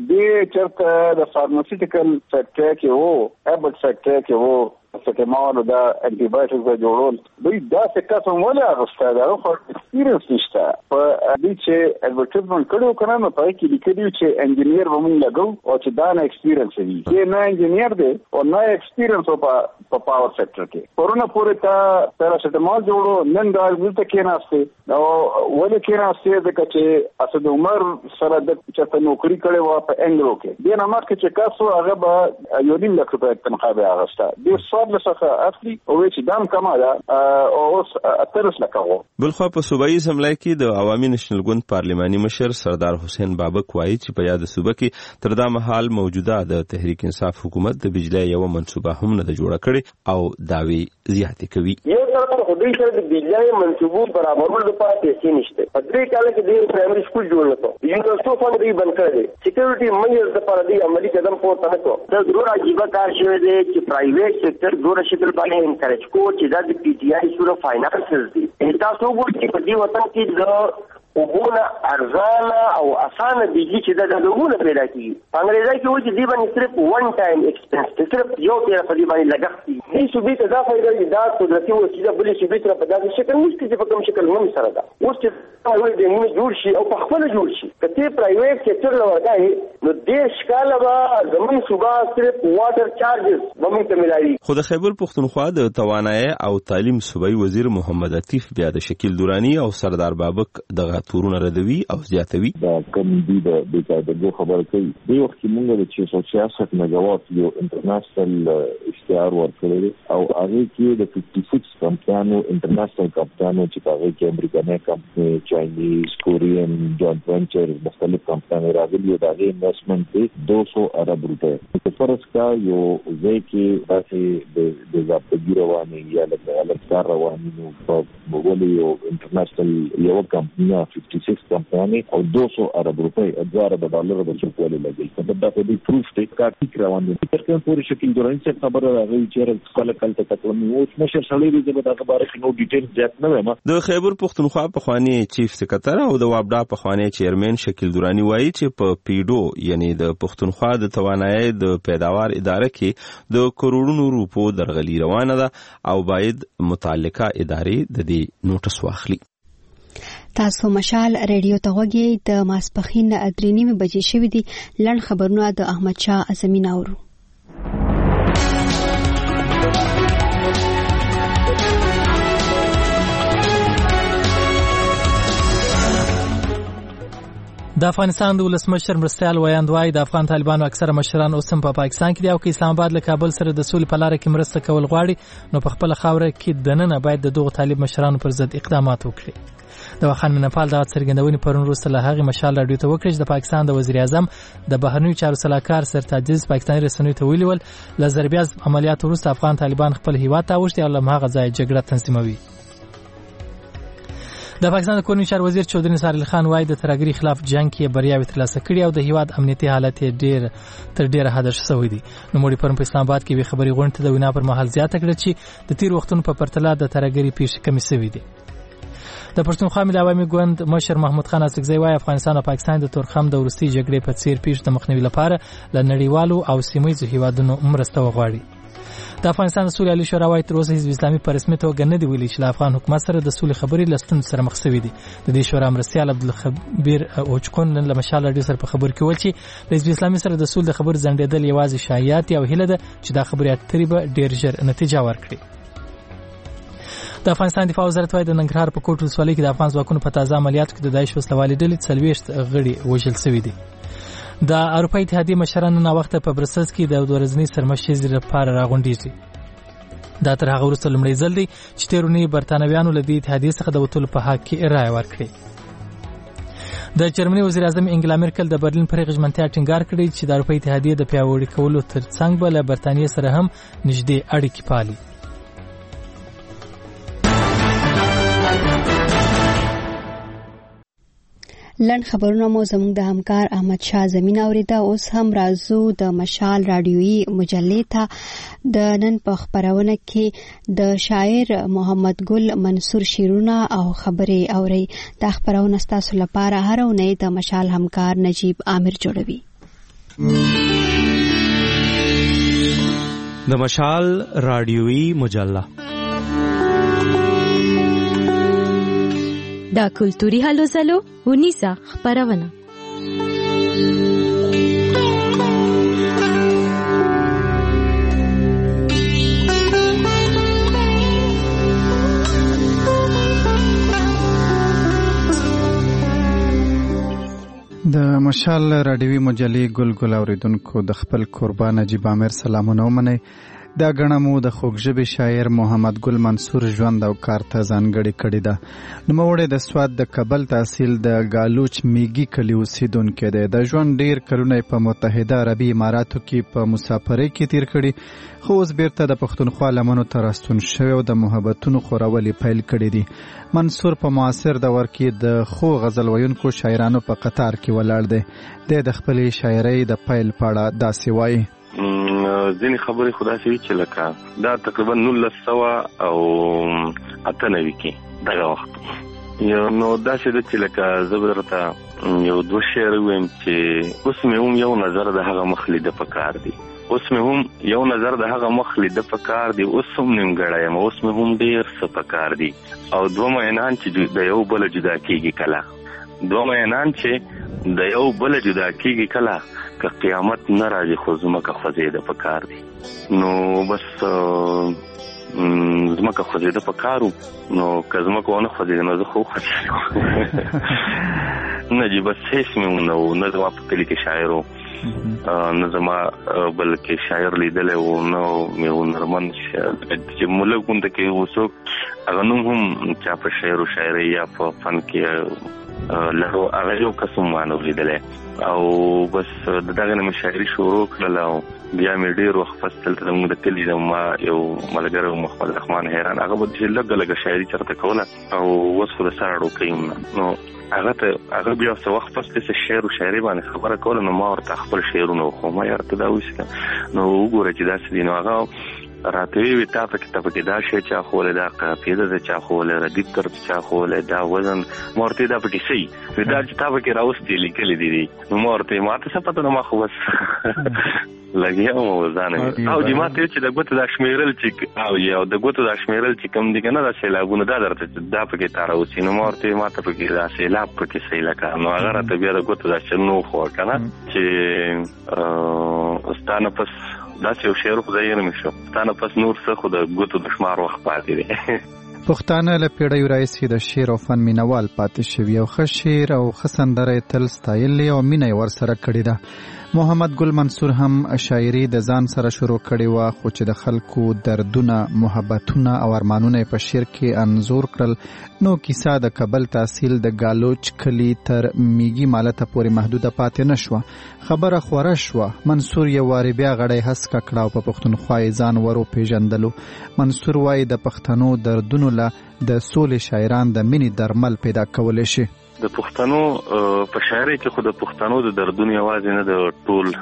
د چرته د فارماسیوټیکل سیکټر کې وو ایبټ سیکټر کې وو سکمال دا انټي بایوټیک د جوړول دوی دا څه قسم ولا غوښته دا خو ایکسپیرینس نشته په دې چې ایڈورټایزمنت کړو کنه نو پای کې لیکلي چې انجینیر ومن لګو او چې دا نه ایکسپیرینس وي چې نه انجینیر دی او نه ایکسپیرینس په په پاور سیکټر کې کورونا پورې تا پیراسټامول جوړو نن دا ورته کې ناشته او ولې کې ناشته ځکه چې اسد عمر سره د چته نوکری کړې و په انګلو کې دې نه مخکې چې کاسو هغه به یو نیم لک روپۍ تنخواه به اغسته دې لسخه اصلي او چې دام کما ده او اوس اترس لکه. بلخوا په صوبایي اسمبلی کې د عوامي نېشنل ګوند پارلماني مشر سردار حسین بابک وایي چې په یاد صوبه کې تر دا مهال موجوده د تحریک انصاف حکومت د بجلی یو منصوبه هم نه جوړه کړې او داوی زیاتې کوي. یو طرف خو دوی سره د بجلی منصوبو برابرولو لپاره پیسې نشته. په دې کال کې د پرایمري سکول جوړ کړو یونیورسيټي فند یې بند کړی سکیورټي میجرز لپاره د عملی قدم پورته نکړو. دا ضرور عجیب کار شوی دی چې پرایویټ سېکټر ګوره شکل باندې انکریج کو چې دا د پی ټی آی سره فاینانسز دي. تاسو وګورئ چې په دې وطن کې د وګونه ارزانه او اسانه بجلی چې د دغونه پیدا کیږي. انګریزي کې وایي چې دی باندې صرف وان ټایم ایکسپنس صرف یو تیر په دې باندې لګښت دي. دې صوبې ته دا فائدہ دی دا قدرتي وسیله بلې صوبې سره په داسې شکل نشته چې په کوم شکل هم سره ده. اوس چې هغه د نیمه جوړ شي او په خپل جوړ شي کته پرایویټ سېکټر لورګای نو د شکاله به زمون صوبه صرف واټر چارجز ومن ته ملایي. خو د خیبر پختونخوا د توانایي او تعلیم صوبایي وزیر محمد عطیف بیا د شکیل درانی او سردار بابک دغه تورونه ردوي او زیاتوي. دا کم دی د بیکاردګۍ خبره کوي. د وخت کې موږ د چې سو سیاست میگاوات یو انټرنیشنل اشتهار ورکړی او هغه کې د ففty six کمپانیو انټرنیشنل کمپانیو چې هغه کې امریکایي کمپنی چاینیز کورین جوائنٹ وینچر مختلف کمپنی راغلي دا غي انویسټمنټ دی دو سو ارب روپے. په فرض کا یو ځای کې داسې د ضابطګي رواني یا د غلط کار رواني نو په وګړي یو انټرنیشنل یو کمپنی छप्पन کمپنیانې او دو سو ارب روپۍ دوه ارب ډالر د چوکوالي لګي دا په دې پروف دی کا ټیک روان دي تر کوم پورې شکل درنځ څخه خبره راغلی چې خپل کلته تکلم او مشر شړې دې په دغه باره کې نو ډیټیل زیات نه وایم. د خیبر پختونخوا په خوانی چیف سکرټر او د وابډا په خوانی چیرمن شکیل دورانی وایي چې په پیډو یعنی د پختونخوا د توانایي د پیداوار اداره کې د کروڑونو روپو درغلي روانه ده او باید متعلقه ادارې د دې نوټس واخلي. تاسو مشال ریډیو ته وګورئ. د ماسپخین درې نیمه بجې شوې دي. لړ خبرونه د احمد شاه ازمین اورو. د افغانستان د ولسمشر مرستیال ویاند وایي د افغان طالبانو اکثره مشران اوس هم په پاکستان کې دي او که اسلام آباد له کابل سره د سولې په لار کې مرسته کول غواړي نو په خپل خاوره کې دننه باید د دغو طالب مشرانو پر ضد اقدامات وکړي. د وخان منپال د څرګندونې پرون وروسته له هغه مشال راډیو ته وکړي چې د پاکستان د وزیر اعظم د بهرنیو چارو سلاکار سرتاج عزیز پاکستاني رسنیو ته ویلي ول له ضربیاز عملیات وروسته افغان طالبان خپل هیواد ته اوښتي او له هغه ځای جګړه تنظیموي. د پاکستان د کورنیو چارو وزیر چودري نثار علي خان وايي د ترهګرۍ خلاف جنگ کې بریاوې ترلاسه کړې او د هیواد امنیتي حالت ډېر تر ډېره حده ښه شوی دی. نوموړي پرون په اسلام آباد کې وی خبري غونډې ته د وینا پر مهال زیاته کړه چې د تیر وختونو په پرتله د ترهګرۍ پیښې کمې شوې دي. د پښتونخوا ملي عوامي ګوند مشر محمود خان اسکزی وايي افغانستان او پاکستان د تورخم د ورستي جګړې په څیر پیښو د مخنیوي لپاره له نړیوالو او سیمه‌ییزو هیوادونو مرسته وغواړي. د افغانستان د سولې عالی شورا وايي تر اوسه حزب اسلامي په رسمي توګه نه دی ویلي چې له افغان حکومت سره د سولې خبرې له ستونزو سره مخ شوي دي. د دې شورا مرستیال عبدالخبیر اوچکون نن له مشال راډیو سره په خبرو کې وویل چې د حزب اسلامي سره د سولې د خبرو ځنډېدل یوازې شایعات او هیله ده چې دا خبرې اترې به ډېر ژر نتیجه ورکړي. د افغانستان دفاع وزارت وايي د ننګرهار په کوټ ولسوالۍ کې د افغان ځواکونو په تازه عملیاتو کې د داعش وسلوالې ډلې څلوېښت غړي وژل شوي دي. د اروپا اتحادیې مشران نن وخت په برسلز کې د ورځنۍ سرمشرۍ لپاره راغونډېږي. دا تر هغه وروسته لومړی ځل دی چې تیرونی برتانویانو له دې اتحادیې څخه د وتلو په حق کې رایه ورکړې. د جرمني وزیر اعظم انګلا میرکل د برلین پر غږمنتیا ټینګار کړی چې د اروپا اتحادیې د پیاوړي کولو ترڅنګ به له برتانیې سره هم نږدې اړیکې پالي. لن خبرونه مو زموږ د همکار احمد شاه زمین اوریده. اوس هم راځو د مشال رادیویي مجلې ته. د نن په خبرونه کې د شاعر محمد ګل منصور شیرونه او خبرې اوري. دا خبرونه ستاسو لپاره هر اونۍ د مشال همکار نجیب عامر جوړوي. د مشال رادیویي مجله دا کلتوري هلو زلو ونیسا خبرونه. د مشال رادیوي مجلې ګل ګل اوریدونکو د خپل قربان نجیب عامر سلامونه ومنئ. دا غنمو د خوږژبې شاعر محمد ګل منصور ژوند او کار ته ځانګړې کړې ده. نوموړی د سوات د کابل تحصیل د ګالوچ میږي کلي اوسیدونکی دی. د ژوند ډیر کلونه په متحده عربي اماراتو کې په مسافرۍ کې تیر کړي خو اوس بیرته د پښتونخوا لمنو ته راستون شوی او د محبتونو خورولې پیل کړي دي. منصور په معاصر دور کې د خو غزل ویونکو شاعرانو په قطار کې ولاړ دی. د خپلې شاعرۍ د پیل پاړه داسې وایي: ځینې خبرې خدا سي چې لکه دا تقریبا نولس سوه او اته نوي کې دغه وخت یو نو داسې ده چې لکه زه به درته یو دوه شعر ووایم چې اوس مې هم یو نظر د هغه مخ لیده پکار دی اوس مې هم یو نظر د هغه مخ لیده پکار دی اوس هم نیمګړی یم اوس مې هم ډېر څه پکار دي او دوه مینان چې د یو بله جدا کېږي کله دوه مینان چې د یو بله جدا کېږي کله که قیامت نه راځي خو زمکه خوځېده پکار دي نو بس زمکه خوځېده پکارو نو که زمکه ونه خوځېده نو زه خو خوځېدم نه جي بس هیڅ مې نه و نه زما په کلي کې شاعر و نه زما بلکې شاعر لیدلی و نه مې هنرمند چې ملک غونډه کې و څوک هغه نوم هم چا په شعر و شاعرۍ یا په فن کې لرو هغه یو قسم مانو لیدلې او بس دغه نه شاعري شروع کړل او بیا مې ډېر وخت فصل ته موږ د کلی د ما یو ملګری محمد رحمان حیران هغه به چې لږ لږ شاعري چرته کوله او اوس خو د ساړو کوم نو هغه ته هغه بیا څه وخت پس څه شعر او شاعري باندې خبره کوله نو ما ورته خپل شعرونه خو ما یې ته دا وښه نو وګوره چې دا څه دي نو هغه راته وی تا په کتاب کې دا شی چا خو له دا قافیه ده چا خو له ردیب تر چا خو له دا وزن مورته دا پکې سي دا چې تا په کې راوستي لیکل دي نو مورته ماته څه پته نو ما خو بس لګیا مو ځان او چې ماته چې د ګوتو د شمیرل چې او یو د ګوتو د شمیرل چې کم دي کنه دا سیلابونه دا درته دا پکې تاراوسی نو مورته ماته پکې دا سیلاب پکې سیلکا نو هغه راته بیا د ګوتو د شنو خو کنه چې استانه پس دا چې یو شعر خو ځای نه مشو ستانه پس نور څه خو د ګوتو د شمار وخت پاتې دی پښتانه له پیړیو راځي د شعر او فن مینوال پاتې شوی او ښه شعر او ښه سندره تل ستایل او مینه ورسره کړې ده محمد ګل منصور هم شاعري د ځان سره شروع کړې و خو چې د خلکو دردونه محبتونه او ارمانونه په شعر کې انځور کړل نو کیسه د کابل تحصیل د گالوچ کلی تر میګي مالته پورې محدوده پاتې نشوه خبره خوره شوه منصور یو واری بیا غړی هڅه کړه او په پښتونخوا ځان ورو پیژندلو منصور وایي د پښتنو دردونو له د سولې شاعران د مینې درمل پیدا کولی شي د پښتنو په شاعرۍ کې خو د پښتنو د دردونو یوازې نه د ټول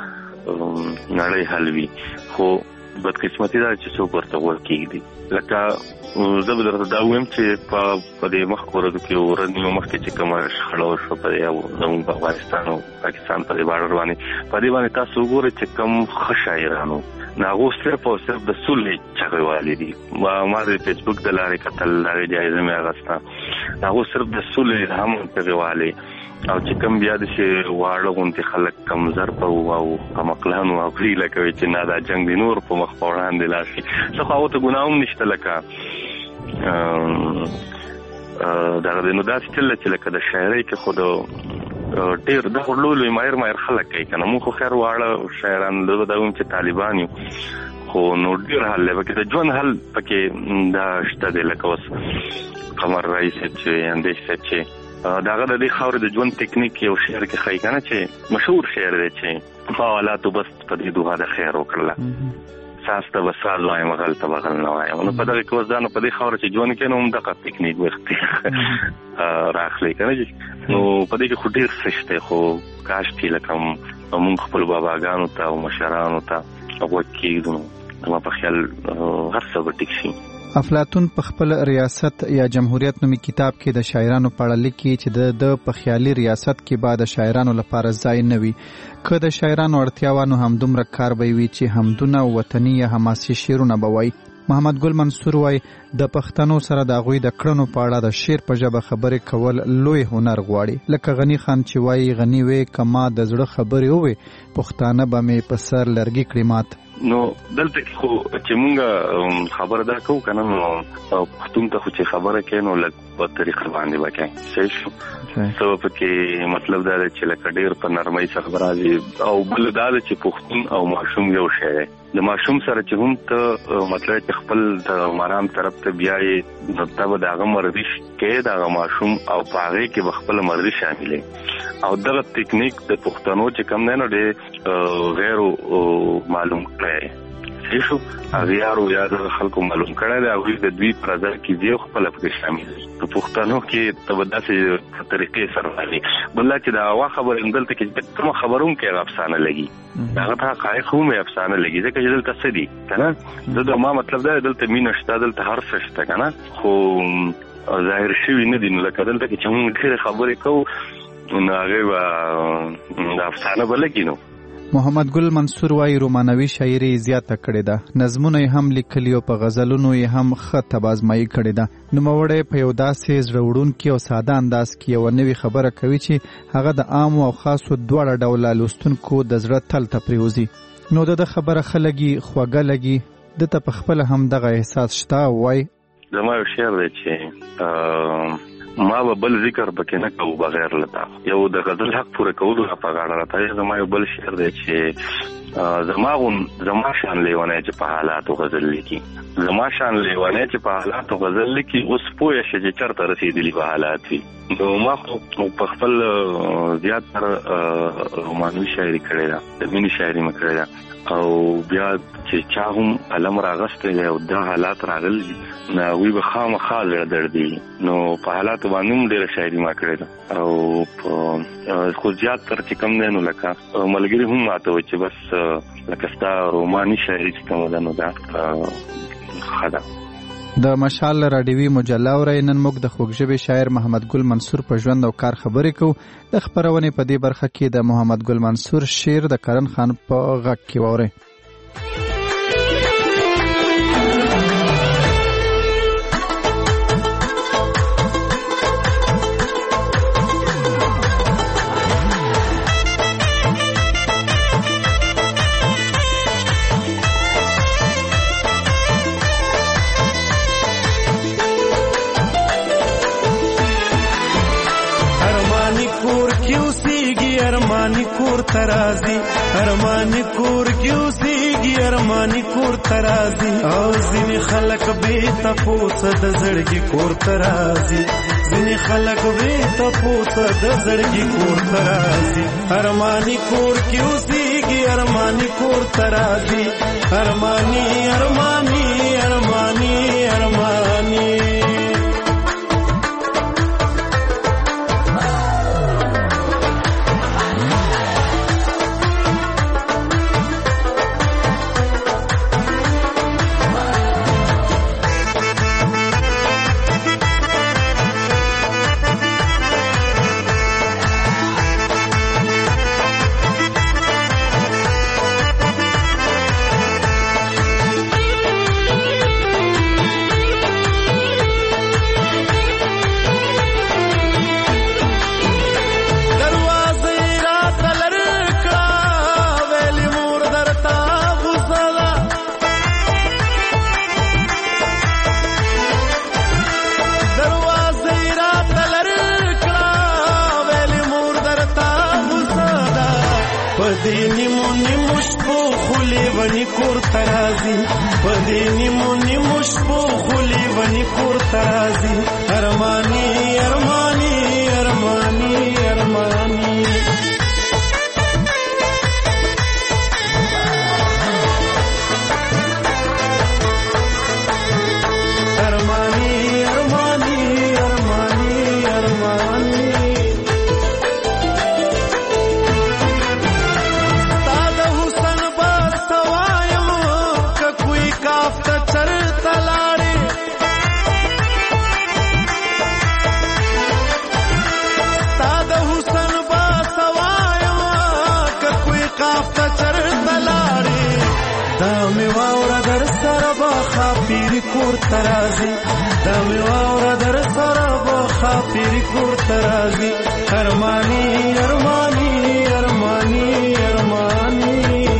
نړۍ حل وي خو بدقسمتي دا چې څوک ورته غوږ کېږدي لکه زه به درته دا ووایم چې په دې مخکې ورځو کې ورځې مخکې چې کومه شخړه وشوه په دې زموږ په افغانستان او پاکستان په دې باډر باندې په دې باندې تاسو وګورئ چې کوم ښه شاعرانو هغه صرف او صرف د سولې چغې والي دي ما د فیسبوک د لارې کتل هغې جایزه مې اخیسته هغه صرف د سولې هم چغې والي او چې کوم بیا داسې واړه غوندې خلک کمزر په او کمقلان او غریله کوي چې نه دا جنګ د نور په مخ په وړاندې لاړ شي څه خو هغو ته ګناه هم نشته لکه دغه دی نو داسې چله چې لکه د شاعرۍ کې خو د ډېر دغه لوی لوی ماهر ماهر خلک کوي که نه مونږ خو خیر واړه شاعران زه به دا وایم چې طالبان یو خو نو ډېر حل دی پکې د ژوند حل پکې دا شته دی لکه اوس قمر رئیس صاحب چې اندیش صاحب چې دغه د دې خاورې د ژوند ټکنیک یو شعر کې ښایي که نه چې مشهور شعر دی چې فعالاتو بس په دې دوها د خیر وکړله ساس ته به ساز وایم غل ته به غل نه وایم نو په دغه کې اوس دا نو په دې خاوره چې ژوند کوي نو همدغه ټکنیک وختې راخلي که نه نو په دې کې خو ډېر څه شته خو کاش چې لکه مونږ خپلو باباګانو ته او مشرانو ته غوږ کېږدو نو زما په خیال هر څه به ټیک شي افلاطون په خپل ریاست یا جمهوریت نومي کتاب کې د شاعرانو په اړه لیکي چې د په خیالي ریاست کې بعد شاعرانو لپاره ځای نه وي که د شاعرانو اړتیا وانه همدومره کار به وي چې همدونه وطني یا حماسي شعرونه به وایي محمد ګل منصور وایي د پښتنو سره د هغوی د کړنو په اړه د شعر په ژبه خبرې کول لوی هنر غواړي لکه غني خان چې وایي غني وې که ما د زړه خبرې ووې پښتانه به مې په سر لرګي کړي مات نو دلته خو چې مونږ خبره دا کوو که نه نو پښتون ته خو چې خبره کوي نو لږ په طریقه باندې به کوي صحیح شو څه پکې مطلب دا دی چې لکه ډېر په نرمۍ څخه راځي او بل دا دی چې پښتون او ماشوم یو شی دی د ماشوم سره چې هم ته مطلب چې خپل د مرام طرف ته بیایې نو ته به د هغه مرضي کې د هغه ماشوم او په هغې کې به خپله مرضي شاملې او دغه ټکنیک د پښتنو چې کوم دی نو ډېر غیر معلوم کړی صحیح شو اغیارو یا د خلکو معلوم کړی دی هغوی د دوی په نظر کې دی خپله پکې شامل دي په پښتنو کې ته به داسې طریقې سره رالي بل دا چې د هوا خبرې هم دلته کې کومه خبره هم کې هغه افسانه لګي هغه ته حقایق هم یې افسانه لګي ځکه چې دلته څه دي که نه زه د ما مطلب دا دلته مینه شته دلته هر څه شته که نه خو ظاهر شوي نه دي نو لکه دلته کې چې موږ ډېرې خبرې کوو نو هغې به د افسانه به لګي نو محمد ګل منصور وایي رومانوي شاعري زیاته کړې ده نظمونه یې هم لیکلي او په غزلونو یې هم ښه تبازمایي کړې ده نوموړی په یو داسې زړه وړونکي او ساده انداز کې یوه نوې خبره کوي چې هغه د عامو او خاصو دواړه ډوله لوستونکو د زړه تل ته پرېوځي نو د ده خبره ښه لګي خوږه لګي ده ته په خپله هم دغه احساس شته وایي زما یو شعر دی چې ما به بل ذکر پکې نه کوو بغیر له تا یو د غزل حق پوره کولو په غاړه راته زما یو بل شعر دی چې زماغون زما شان لیوانه چې په حالاتو غزل لیکي زما شان لیوانه چې په حالاتو غزل لیکي اوس پوه شي چې چرته رسیدلی په حالات وي نو ما په خپل زیات تر رومانوي شاعري کړې ده د مینې شاعري مې کړې ده او بیا چې چا هم علم راغسته دی او دا حالات راغلي نو وی به خامخا زړه درد دي نو په حالات باندې هم ډېره شاعري ما کړې ده او په خو زیات تر چې کم دی نو لکه ملګري هم ماته وایي چې بس لکه ستا روماني شاعري چې کومه ده نو دا ښه ده. د مشال راډیوي مجله اورئ. نن موږ د خوږژبې شاعر محمد ګل منصور په ژوند او کار خبرې کوو. د خپرونې په دې برخه کې د محمد ګل منصور شعر د کرن خان په غږ کې واورئ. ارمانی کور ترازی ارمانی کور کیوسیږي ارمانی کور ترازی او ځینې خلک به تپوس د زړګي کور ترازی ځینې خلک به تپوس د زړګي کور ترازی ارمانی کور کیوسیږي ارمانی کور ترازی ارمانی ارمانی ارمانی ارمانی ترازی دمی واورا در سر با خاطری کور ترازی ارمانی ارمانی ارمانی ارمانی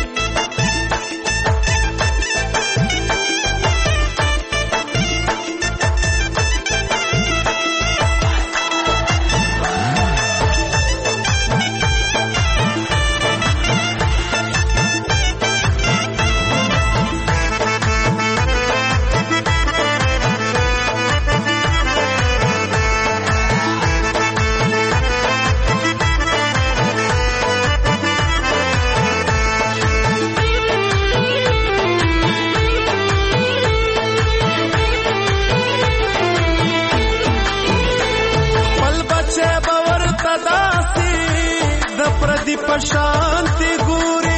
शांति गोरी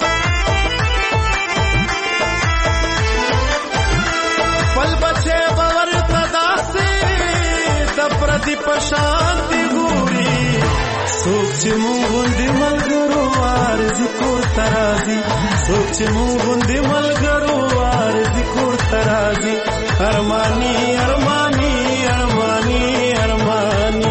पल बचे बवर तदासी द प्रदीप शांति गोरी सोच मुंदी मलगरो आरज़ी को तराजी सोच मुंदी मलगरो आरज़ी को तराजी अरमानी अरमानी अरमानी अरमानी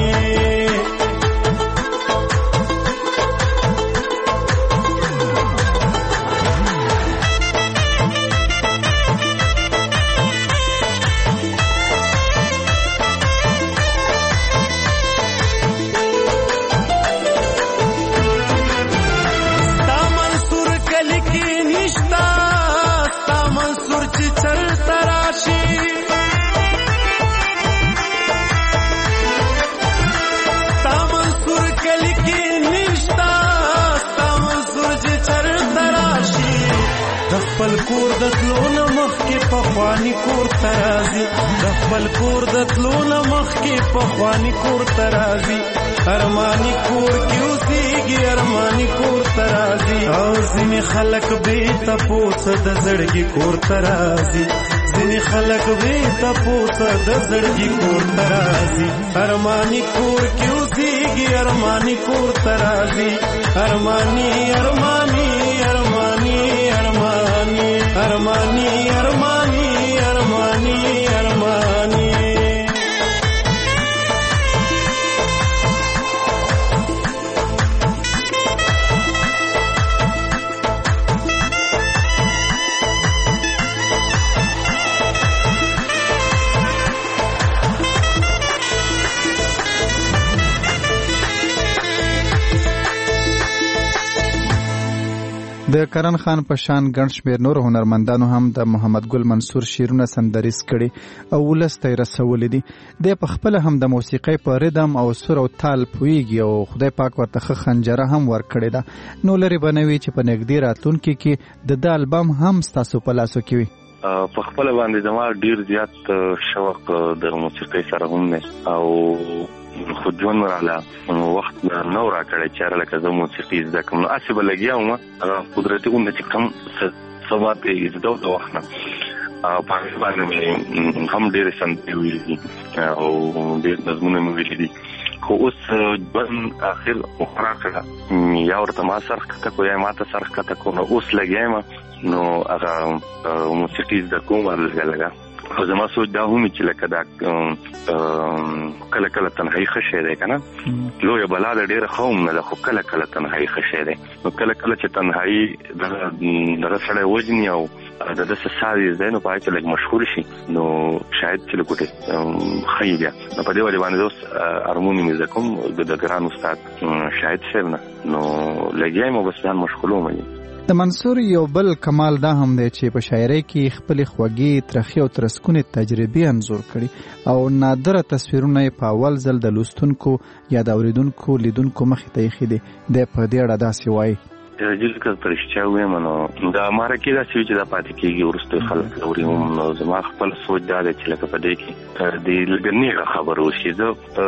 د خپل کور د تلو نه مخکې پخواني کور ته راځي د خپل کور د تلو نه مخکې پخواني کور ته راځي ارماني کور کې اوسېږي ارماني کور ته راځي او ځینې خلک بې تپوسه د زړګي کور ته راځي ځینې خلک بې تپوسه د زړګي کور ته راځي ارماني کور کې اوسېږي ارماني کور ته راځي ارماني ارماني ارماني ارماني ارماني ارماني ارماني ارماني د کرن خان په شان ګڼ شمېر نور هنرمندانو هم د محمد ګل منصور شعرونه سندریز کړي او ولس ته یې رسولي دي. دی په خپله هم د موسیقۍ په ردم او سور او تال پوهیږي او خدای پاک ورته ښه خنجره هم ورکړې ده. نو لرې به نه وي چې په نږدې راتلونکي کې د ده البم هم ستاسو په لاسو کې وي. په خپله باندې زما ډېر زیات شوق د موسیقۍ سره هم دی او خو ژوند راله وخت نه را کړی چې هره لکه زه موسیقي زده کړم نو هسې به لګیا وم هغه قدرتي غونډه چې کوم څه ماته یې زده وو د وخت نه په هغې باندې مې هم ډېرې سندرې ویلي دي او ډېر نظمونه مې ویلي دي خو اوس ژوند اخر غوره کړه یا ورته ما سر ښکته کړو یا ما ته سر ښکته کړو نو اوس لګیا یم نو هغه موسیقي زده کوم لږه لږه خو زما سوچ دا هم چې لکه دا کله کله تنهایي ښه شی دی که نه لویه بلا ده ډېره ښه هم نه ده خو کله کله تنهایي ښه شی دی نو کله کله چې تنهایي دغه سړی وژني او د ده څه ساه یې زده نو په هغې کې لږ مشهور شي نو شاید چې لږ ګوتې ښه بیا نو په دې وجې باندې زه اوس هارموني مې زده کوم د ګران استاد شاهد صاحب نه نو لګیا یم او بس ځان مشغولوم یم. د منصور یو بل کمال دا هم دی چې په شاعرۍ کې خپلې خوږې ترخې او ترسکونې تجربې انځور کړي او نادره تصویرونه یې په اول ځل د لوستونکو یا د اورېدونکو لیدونکو مخې ته ایښي دي. دی په دې اړه داسې وایي جل که په رښتیا ووایم نو دا مرکې داسې وي چې دا پاتې کېږي وروسته خلک اوري هم نو زما خپل سوچ دا دی چې لکه په دې کې د لږ نیغه خبره وشي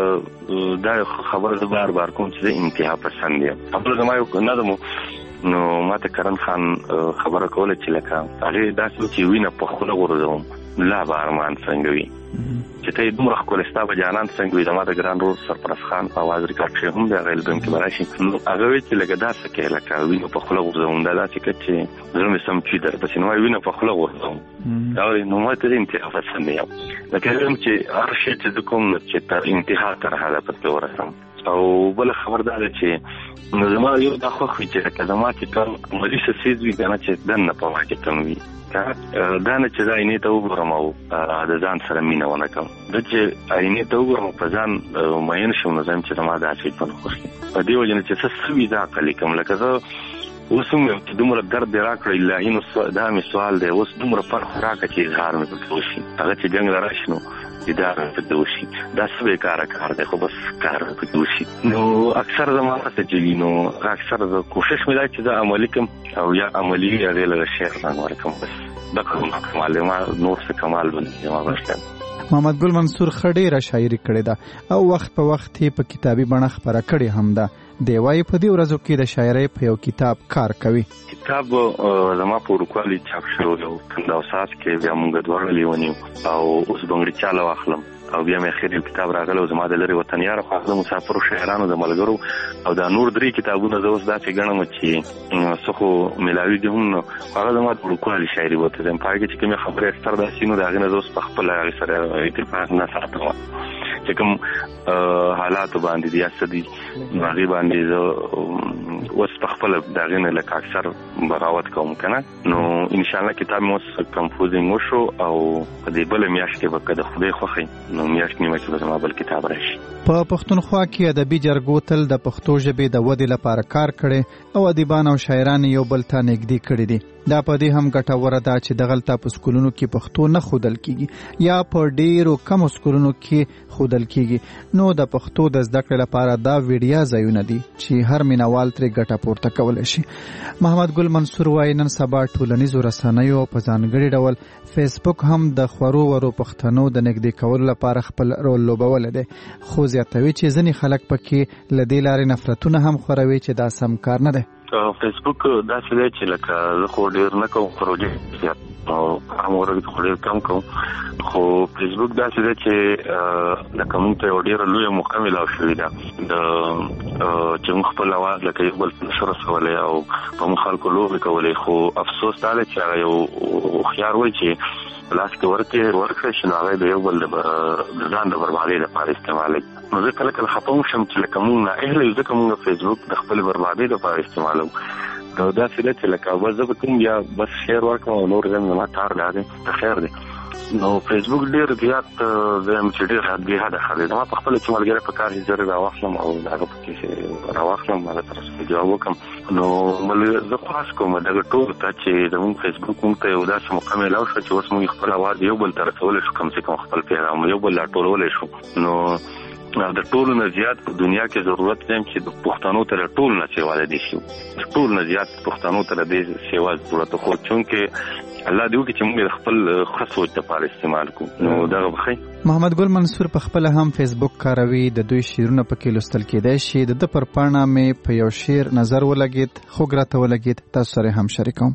زه دا خبره زه بار بار کوم چې زه انتها پسند یم. خبره زما یو نظم نو ما ته کرن خان خبره کوله چې لکه هغې داسې چې وینه په خوله غورځوم لا به ارمان څنګه وي چې ته یې دومره ښکلې ستا به جانان څنګه وي زما د ګران رور سرفراز خان په اواز ریکارډ شوی هم دی هغه البم کې به راشي نو هغه وایي چې لکه داسې کوې لکه وینه په خوله غورځوم دا داسې کوه چې زړه مې سم چي درپسې نو وایي وینه په خوله غورځوم اورې نو ما ته انتها پسند یم لکه یم چې هر شی چې زه کوم چې تر انتها تر هدف پورې ورسم او بله خبر دا ده چې نو زما یو دا خوښ وي چې لکه زما چې کوم عملي څه څیز وي که نه چې دننه په ما کې کم وي دا نه چې زه آینې ته وګورم او د ځان سره مینه ونه کړم دا چې آینې ته وګورم او په ځان مین شم نو زه یم چې زما داسې ژوند خوښ وي په دې وجه نه چې څه څه وي دا عقل یې کوم لکه زه اوس هم یم چې دومره درد دې راکړی الهي دا مې سوال دی اوس دومره فرق راکړه چې اظهار مې پکې وشي هغه چې جنګ له راشي نو اداره پکې وشي دا څه بېکاره کار دی خو بس کار پکې وشي نو اکثر زما هڅه چې وي نو اکثر زه کوشش مې دا چې زه عملي کړم او یا عملي هغې له شعر رنګ ورکړم بس دا کوم کمال دی ما نور څه کمال بلې ما بس محمد ګل منصور ښه ډېره شاعري کړې ده او وخت په وخت یې په کتابي بڼه خپره کړې هم ده. دی وایي په دې ورځو کې د شاعرۍ په یو کتاب کار کوي. کتاب زما په وروکوالي چاپ شوی یو کندهار کې بیا موږ دواړه لیونیو او اوس بنګړي چاله واخلم او بیا مې اخر یو کتاب راغلی او زما د لرې وطن یاره خو د مسافرو شاعرانو د ملګرو او دا نور درې کتابونه زه اوس داسې ګڼم چې څه خو میلاوي دي هم نو هغه زما د وروکوالي شاعري وته ځم په هغې کې چې کومې خبرې اکثر داسې نو د هغې نه زه اوس په خپله هغې سره اتفاق نه ساتم چې کوم حالاتو باندې دي یا څه دي نو هغې باندې زه اوس په خپله د هغې نه لکه اکثر بغاوت کوم که نه نو انشاءالله کتاب مې اوس کمپوزینګ وشو او په دې بله میاشت کې به که د خدای خوښوي نو میاشت نیمه کې به زما بل کتاب راشي. په پښتونخوا کې ادبي جرګو تل د پښتو ژبې د ودې لپاره کار کړی او ادیبان او شاعران یو بل ته نږدې کړي دي. دا په دې هم ګټوره ده چې دغلته په سکولونو کې پښتو نه ښودل کېږي یا په ډېرو کمو سکولونو کې ښودل خودل کیږي. نو د پښتو د زده کړې لپاره دا ویډیا ځایونه دي چې هر مینوال ترې ګټه پورته کولی شي. محمد ګل منصور وایي نن سبا ټولنیزو رسنیو په ځانګړي ډول فیسبوک هم د خورو ورو پښتنو د نږدې کولو لپاره خپل رول لوبولی دی، خو زیاتوي چې ځینې خلک پکې له دې لارې نفرتونه هم خوروي چې دا سم کار نه دی. فیسبوک داسې دی چې لکه زه خو ډېر نه کوم پروژې زیات او هم ورته خو ډېر کم کوم، خو فیسبوک داسې دی چې لکه موږ ته یو ډېره لویه موقع میلاو شوې ده د چې موږ خپل اواز لکه یو بل ته رسولی او په موږ خلکو لوبې کولی. خو افسوس دا دی چې هغه یو هوښیار وایي چې لاس کې ورکې ورکړی شي نو هغه د یو بل د ځان د بربادۍ لپاره استعمالوي. نو زه کله کله خفه هم شم چې لکه موږ نااهله یو ځکه موږ فیسبوک د خپلې بربادۍ لپاره استعمالوو. نو داسې ده چې لکه بس زه به کوم بیا بس شیر ورکړم او نور ځم زما کار دا دی د خیر دی. نو فیسبوک ډېر زیات زه یم چې ډېر بې حده ښه دی. زما په خپله چې ملګری په کار هېڅ زه راواخلم او د هغه پکې راواخلم هغه ته رسمي جواب وکړم. نو زه خواست کوم دغه ټولو ته چې زموږ فیسبوک موږ ته یو داسې موقع میلاو شوه چې اوس موږ خپل اواز یو بل ته رسولی شو، کم سے کم خپل پیغام یو بل لا ټولولی شو. نو د ټولو نه زیات په دنیا کې ضرورت دی چې د پښتنو ته د ټولو نه سیوا دی شي، د ټولو نه زیات پښتنو ته د سیوا ضرورت خو چونکې الله دې وکړي چې موږ خپل ښه سوچ لپاره استعمال کړو. نو دغه بخی محمد ګل منصور په خپل هم فیسبوک کاروي، د دوی شعرونه پکې لوستل کېدای شي. د د پر پاڼه مې په یو شعر نظر ولګید، خوږ راته ولګید، تاسو سره هم شریکوم.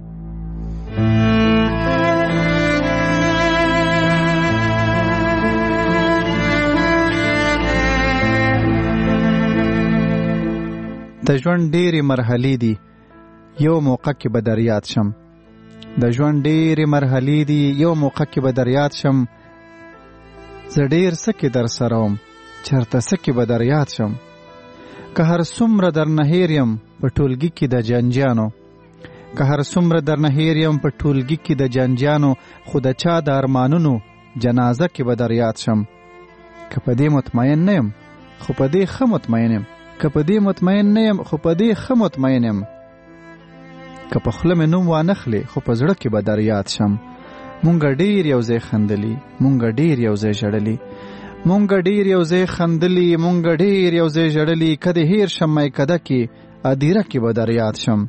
د ژوند ډېرې مرحلې دي یو موقع کې به در یاد شم، د ژوند ډېرې مرحلې دي یو موقع کې به در یاد شم. زه ډېر څه کې در سره وم چېرته څه کې به در یاد شم. که هر څومره در نه هېر یم په ټولګي کې د جنجانو، که هر څومره در نه هېر یم په ټولګي کې د جنجانو، خو د چا د ارمانونو جنازه کې به در یاد شم. که په دې مطمئن نه یم خو په دې ښه مطمئن یم، که په دې مطمئن نه یم خو په دې ښه مطمئن یم. که په خوله مې نوم وانخلې خو په زړه کې به در یاد شم. مونږ ډېر یو ځای خندلي، مونږ ډېر یو ځای ژړلي، مونږ ډېر یو ځای خندلي، مونږ ډېر یو ځای ژړلي. که دې هېر شم میکده کې ادیره کې به در یاد شم.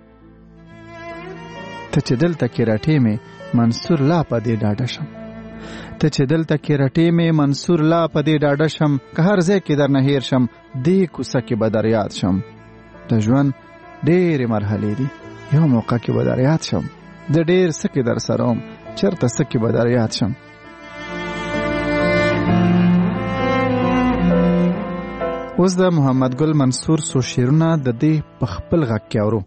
ته چې دلته کې رټې مې منصور لا په دې ډاډه شم، ته چې دلته کې رټې مې منصور لا په دې ډاډه شم. که هر ځای کې در نه هېر شم دې کوڅه کې به در یاد شم. د ژوند ډېرې مرحلې دي یو موقع کې به در یاد شم. د ډېر څه کې در سره وم چېرته څه کې به در یاد شم. اوس د محمد ګل منصور څو شعرونه د دې په خپل غږ کې اورو.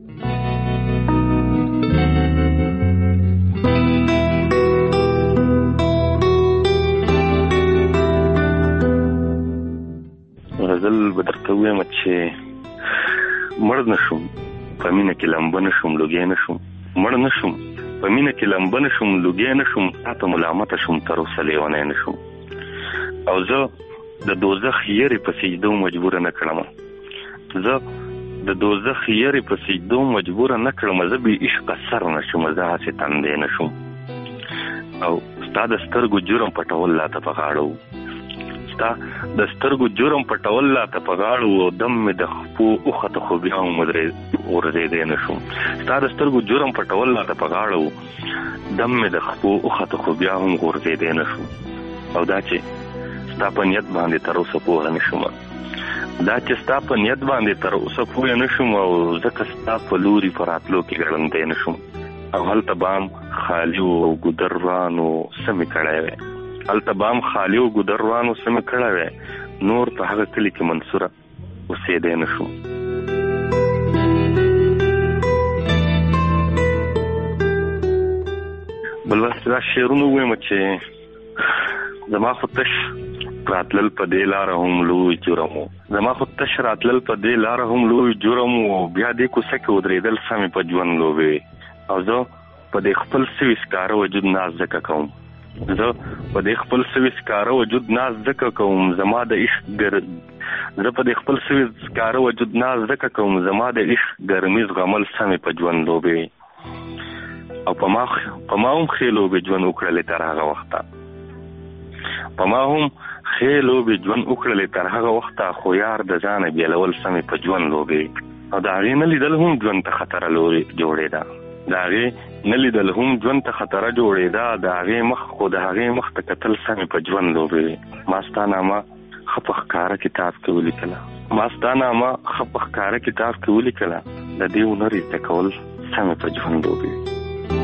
غزل به درته ووایم چې مړ نه شم په مینه کې لمبه نه شم لوګی نه شم، مړ نه شم په مینه کې لمبه نه شم لوګی نه شم، تا ته ملامته شم تر اوسه لیونی نه شم. او زه د دوزخ یېرې په سجدو مجبوره نه کړم، زه د دوزخ یېرې په سجدو مجبوره نه کړم. زه بې عشقه سر نه شم، زه هسې تندی نه شم. او ستا د سترګو جرم پټول لا ته په غاړه و، ستا د سترګو جرم پټول لا ته په غاړه و، دم مې د خپو اوښته خو بیا هم غورځېدی نه شم. ستا د سترګو جرم پټول لا ته په غاړه و، دم مې د خپو اوښته خو بیا هم غورځېدی نه شم. او دا چې ستا په نیت باندې تر اوسه پوهه نه شم، دا چې ستا په نیت باندې تر اوسه پوهه نه شم، او ځکه ستا په لوري په راتلو کې ګړندی نه شم. او هلته بام خالي او ګودر روانو سمې کړی وی، هلته بام خالي او ګودر روانو سمې کړی وی، نور په هغه کلي کې منصوره اوسېدی نه شم. بل وخت دا شعرونه ووایم چې زما خو تش راتلل په دې لاره هم لوی جرم و، زما خو تش راتلل په دې لاره هم لوی جرم و، بیا دې کوڅه کې ودرېدل سمې په ژوند لوبې. او زه په دې خپل سوي سکاره وجود ناز ځکه کوم، زه په دې خپل سوي سکاره وجود ناز ځکه کوم، زما د عشق ګر زه په دې خپل سوي سکاره وجود ناز ځکه کوم، زما د عشق ګرمیز غمل سمې په ژوند لوبې. او په ما په ما هم ښې لوبې ژوند وکړلې تر هغه وخته، په ما هم خې لوبې ژوند وکړلې تر هغه وخته خو یار د ځانه بیلول سمې په ژوند لوبې او د هغې نه لیدل هم ژوند ته خطره لورې جوړېده د هغې نه لیدل هم ژوند ته خطره جوړېده د هغې مخ خو د هغې مخ ته کتل سمې په ژوند لوبې ما ستا نامه ښه په ښکاره کتاب کې ولیکله ما ستا نامه ښه په ښکاره کتاب کې ولیکله د دې هنر زده کول سمې په ژوند لوبې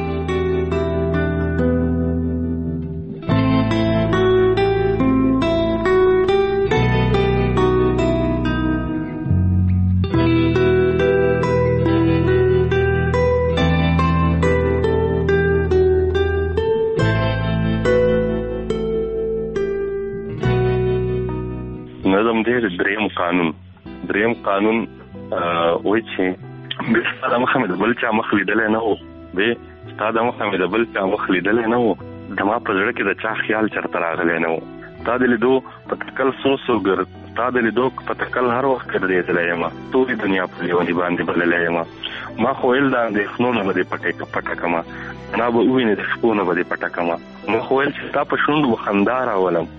نظم دې دریم قانون دریم قانون وایي چې به ستا مخه مې د بل چا مخ لیدلی نه و به ستا د مخه مې د بل چا مخ لیدلی نه و زما په زړه کې د چا خیال چېرته راغلی نه و ستا د لیدو په تکل سوچ وګرځ ستا د لیدو په تکل هر وخت ګرځېدلی یم ټولې دنیا په لیوني باندې بللی یم ما خو ویل د اندېښنو نه به دې پټه کړمه انا به ووینې د شپو نه به دې پټه کړمه ما خو ویل چې ستا په شونډو به خندا راولم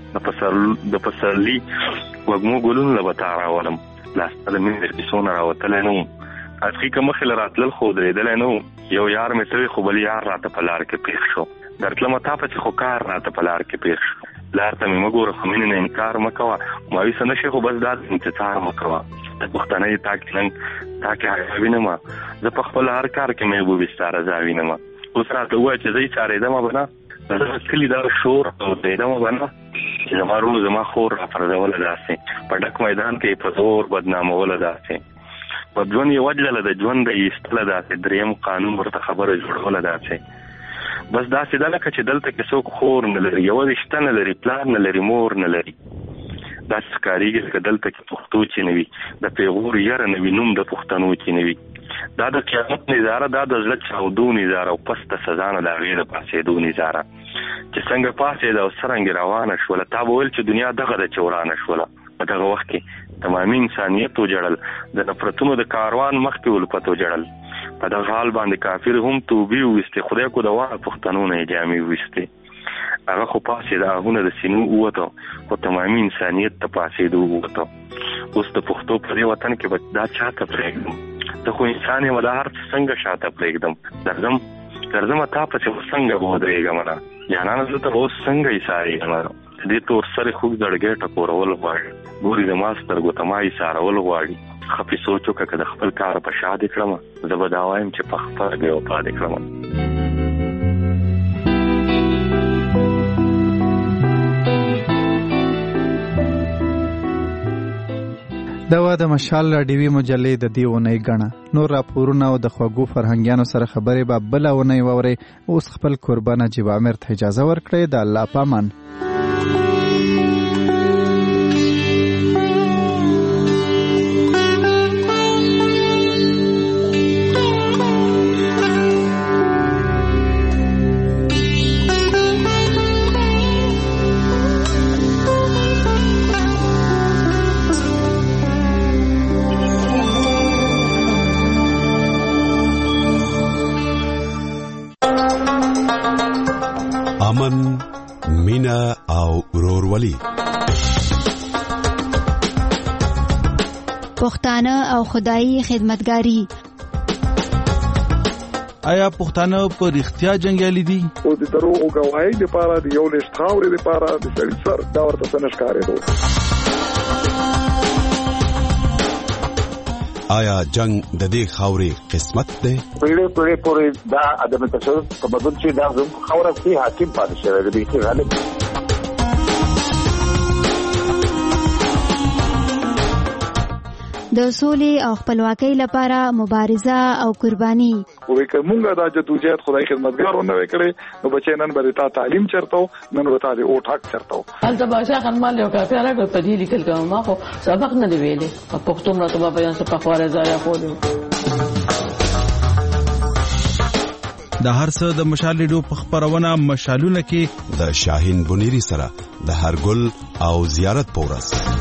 د پسرلي وږمو ګلونو به تا راولم لا ستا د مینې د کیسو نه راوتلی نه وم اصلي که مخې له راتلل خو درېدلی نه وم یو یار مې ته وي خو بل یار راته په لار کې پېښ شو درتلمه تا پسې خو کار راته په لار کې پېښ شو لار ته مې مه ګوره خو مینې نه انکار مه کوه مایوسه نه شې خو بس دا انتظار مه کوه د پښتنۍ تا کې نن تا کې حیا وینمه زه په خپل هر کار کې محبوبې ستا رضا وینمه اوس راته ووایه چې زه یې څارېدمه به نه زه کلي دا شور او دیدمه به نه چې زما رور زما خور را پرځوله داسې په ډک میدان کې په زور بدناموله داسې په ژوند یې وجلله د ژوند د ایستله داسې دریم قانون ورته خبره جوړوله داسې بس داسې ده لکه چې دلته کې څوک خور نه لري یوازې شته نه لري پلار نه لري مور نه لري داسې ښکارېږي لکه دلته کې پښتو چې نه وي د پیغور یره نه وي نوم د پښتنو چې نه وي دا د قیامت نظاره دا د زړه چاودو نظاره او پس د سزا نه د هغې د پاڅېدو نظاره چې څنګه پاڅېده او څرنګې روانه شوله تا به ویل چې دنیا دغه ده چې ورانه شوله په دغه وخت کې تمامي انسانیت وجړل د نفرتونو د کاروان مخکې الفت وجړل په دغه حال باندې کافر هم توبې وویستې خدای کو د واړه پښتنو نه یې جامې وویستې هغه خو پاڅېده هغونه د سینو ووته خو تمامي انسانیت ته پاڅېدو ووته اوس د پښتو په دې وطن کې به دا چاته پرېږدم زه خو انسان یم دا هر څه څنګه شاته پرېږدم درځم درځمه تا پسې څنګه به ودرېږم نه جانانه زه ته به اوس څنګه ایسارېږم نه دې تور سرې خوږ زړګی ټکورول غواړي ګوري زما سترګو ته ما ایسارول غواړي خفې سوچ وکړه که د خپل کاره په شا دې کړمه زه به دا وایم چې په خپله بې وفا دې کړمه دا وا د مشال راډیوي مجلې د دې اونۍ ګڼه نور راپورونه او د خوږو فرهنګیانو سره خبرې به بله اونۍ واورئ اوس خپل قربان نجیب عامر ته اجازه ورکړئ د الله په امان امن مینا او ورورولي پښتانه او خدایي خدمتګاری آیا پښتانه په رښتیا جنگیالي دي او د دروغو گواهی لپاره د یو لښت خاورې لپاره د سړي سر دا ورته څه نشکارېدو آیا جنگ د دې خاورې قسمت دی پیړې پیړې پورې دا ادم تشدد په بدل چې دا زموږ خاوره کې حاکم پاتې شوی دی چې غالب د سولې او خپلواکۍ لپاره مبارزه او قرباني وې کومه دا جدوجہد خدای خدمتګارونه وکړي نو بچی نن به تا تعلیم چرته نن به تا د او ټاک چرته البته باشا خنمال یو کافي راغ په دې لیکل کوم ما خو سبق نه دی ویلې په پښتو مرته په بیان څخه خواره ځای خو د هر څه د مشال ریډیو په خبرونه مشالونه کې د شاهین بنيري سره د هر ګل او زیارت پورس